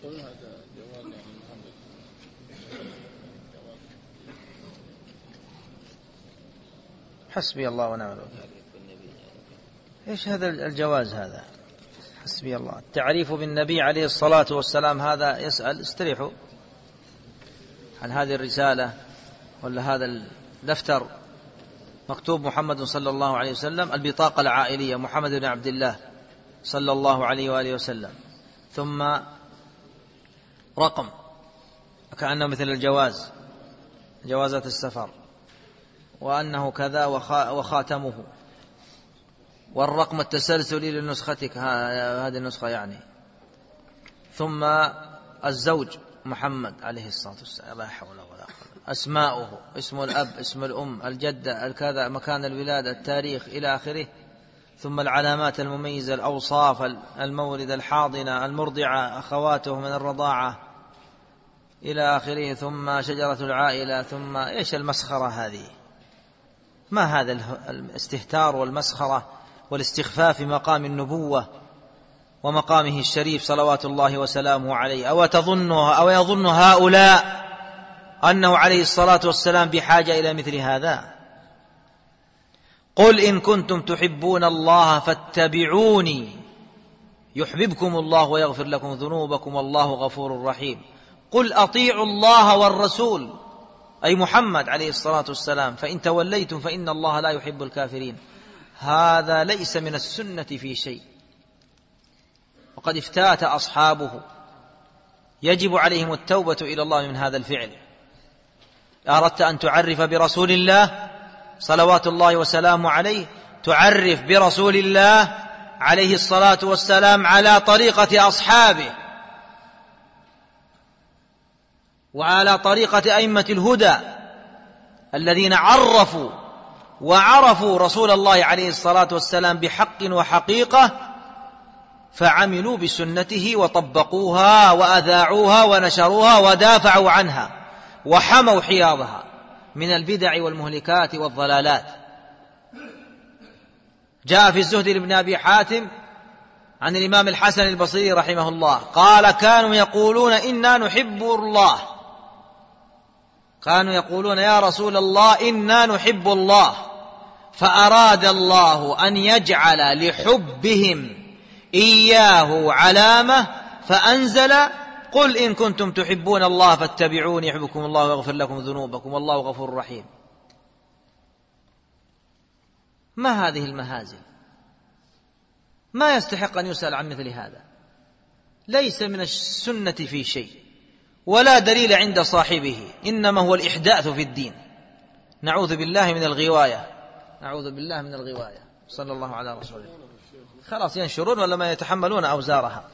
حسبي الله ونعم الوكيل. ايش هذا الجواز هذا؟ حسبي الله. التعريف بالنبي عليه الصلاة والسلام هذا يسأل، استريحوا، عن هذه الرسالة ولا هذا الدفتر مكتوب محمد صلى الله عليه وسلم، البطاقة العائلية محمد بن عبد الله صلى الله عليه وآله وسلم، ثم رقم كأنه مثل الجواز، جوازات السفر، وأنه كذا وخاتمه، والرقم التسلسلي لنسختك هذه النسخة يعني، ثم الزوج محمد عليه الصلاة والسلام، لا حول ولا قوة، أسماؤه، اسم الأب، اسم الأم، الجدة، الكذا، مكان الولادة، التاريخ إلى آخره، ثم العلامات المميزة، الأوصاف، المورد، الحاضنة، المرضعة، أخواته من الرضاعة إلى آخره، ثم شجرة العائلة، ثم إيش المسخرة هذه؟ ما هذا الاستهتار والمسخرة والاستخفاف في مقام النبوة ومقامه الشريف صلوات الله وسلامه عليه؟ أو تظن أو يظن هؤلاء أنه عليه الصلاة والسلام بحاجة إلى مثل هذا؟ قل إن كنتم تحبون الله فاتبعوني يحببكم الله ويغفر لكم ذنوبكم والله غفور رحيم. قل أطيعوا الله والرسول، أي محمد عليه الصلاة والسلام، فإن توليتم فإن الله لا يحب الكافرين. هذا ليس من السنة في شيء، وقد افتات أصحابه، يجب عليهم التوبة إلى الله من هذا الفعل. أردت أن تعرف برسول الله صلوات الله وسلامه عليه، تعرف برسول الله عليه الصلاة والسلام على طريقة أصحابه وعلى طريقة أئمة الهدى الذين عرفوا وعرفوا رسول الله عليه الصلاة والسلام بحق وحقيقة، فعملوا بسنته وطبقوها وأذاعوها ونشروها ودافعوا عنها وحموا حياضها من البدع والمهلكات والضلالات. جاء في الزهد لابن أبي حاتم عن الإمام الحسن البصري رحمه الله قال: كانوا يقولون إنا نحب الله، كانوا يقولون يا رسول الله إنا نحب الله، فأراد الله أن يجعل لحبهم إياه علامة فأنزل: قل إن كنتم تحبون الله فاتبعوني يحببكم الله ويغفر لكم ذنوبكم والله غفور رحيم. ما هذه المهازل؟ ما يستحق أن يسأل عن مثل هذا، ليس من السنة في شيء ولا دليل عند صاحبه، إنما هو الإحداث في الدين. نعوذ بالله من الغواية، نعوذ بالله من الغواية. صلى الله على رسوله. خلاص ينشرون ولا ما يتحملون أوزارها.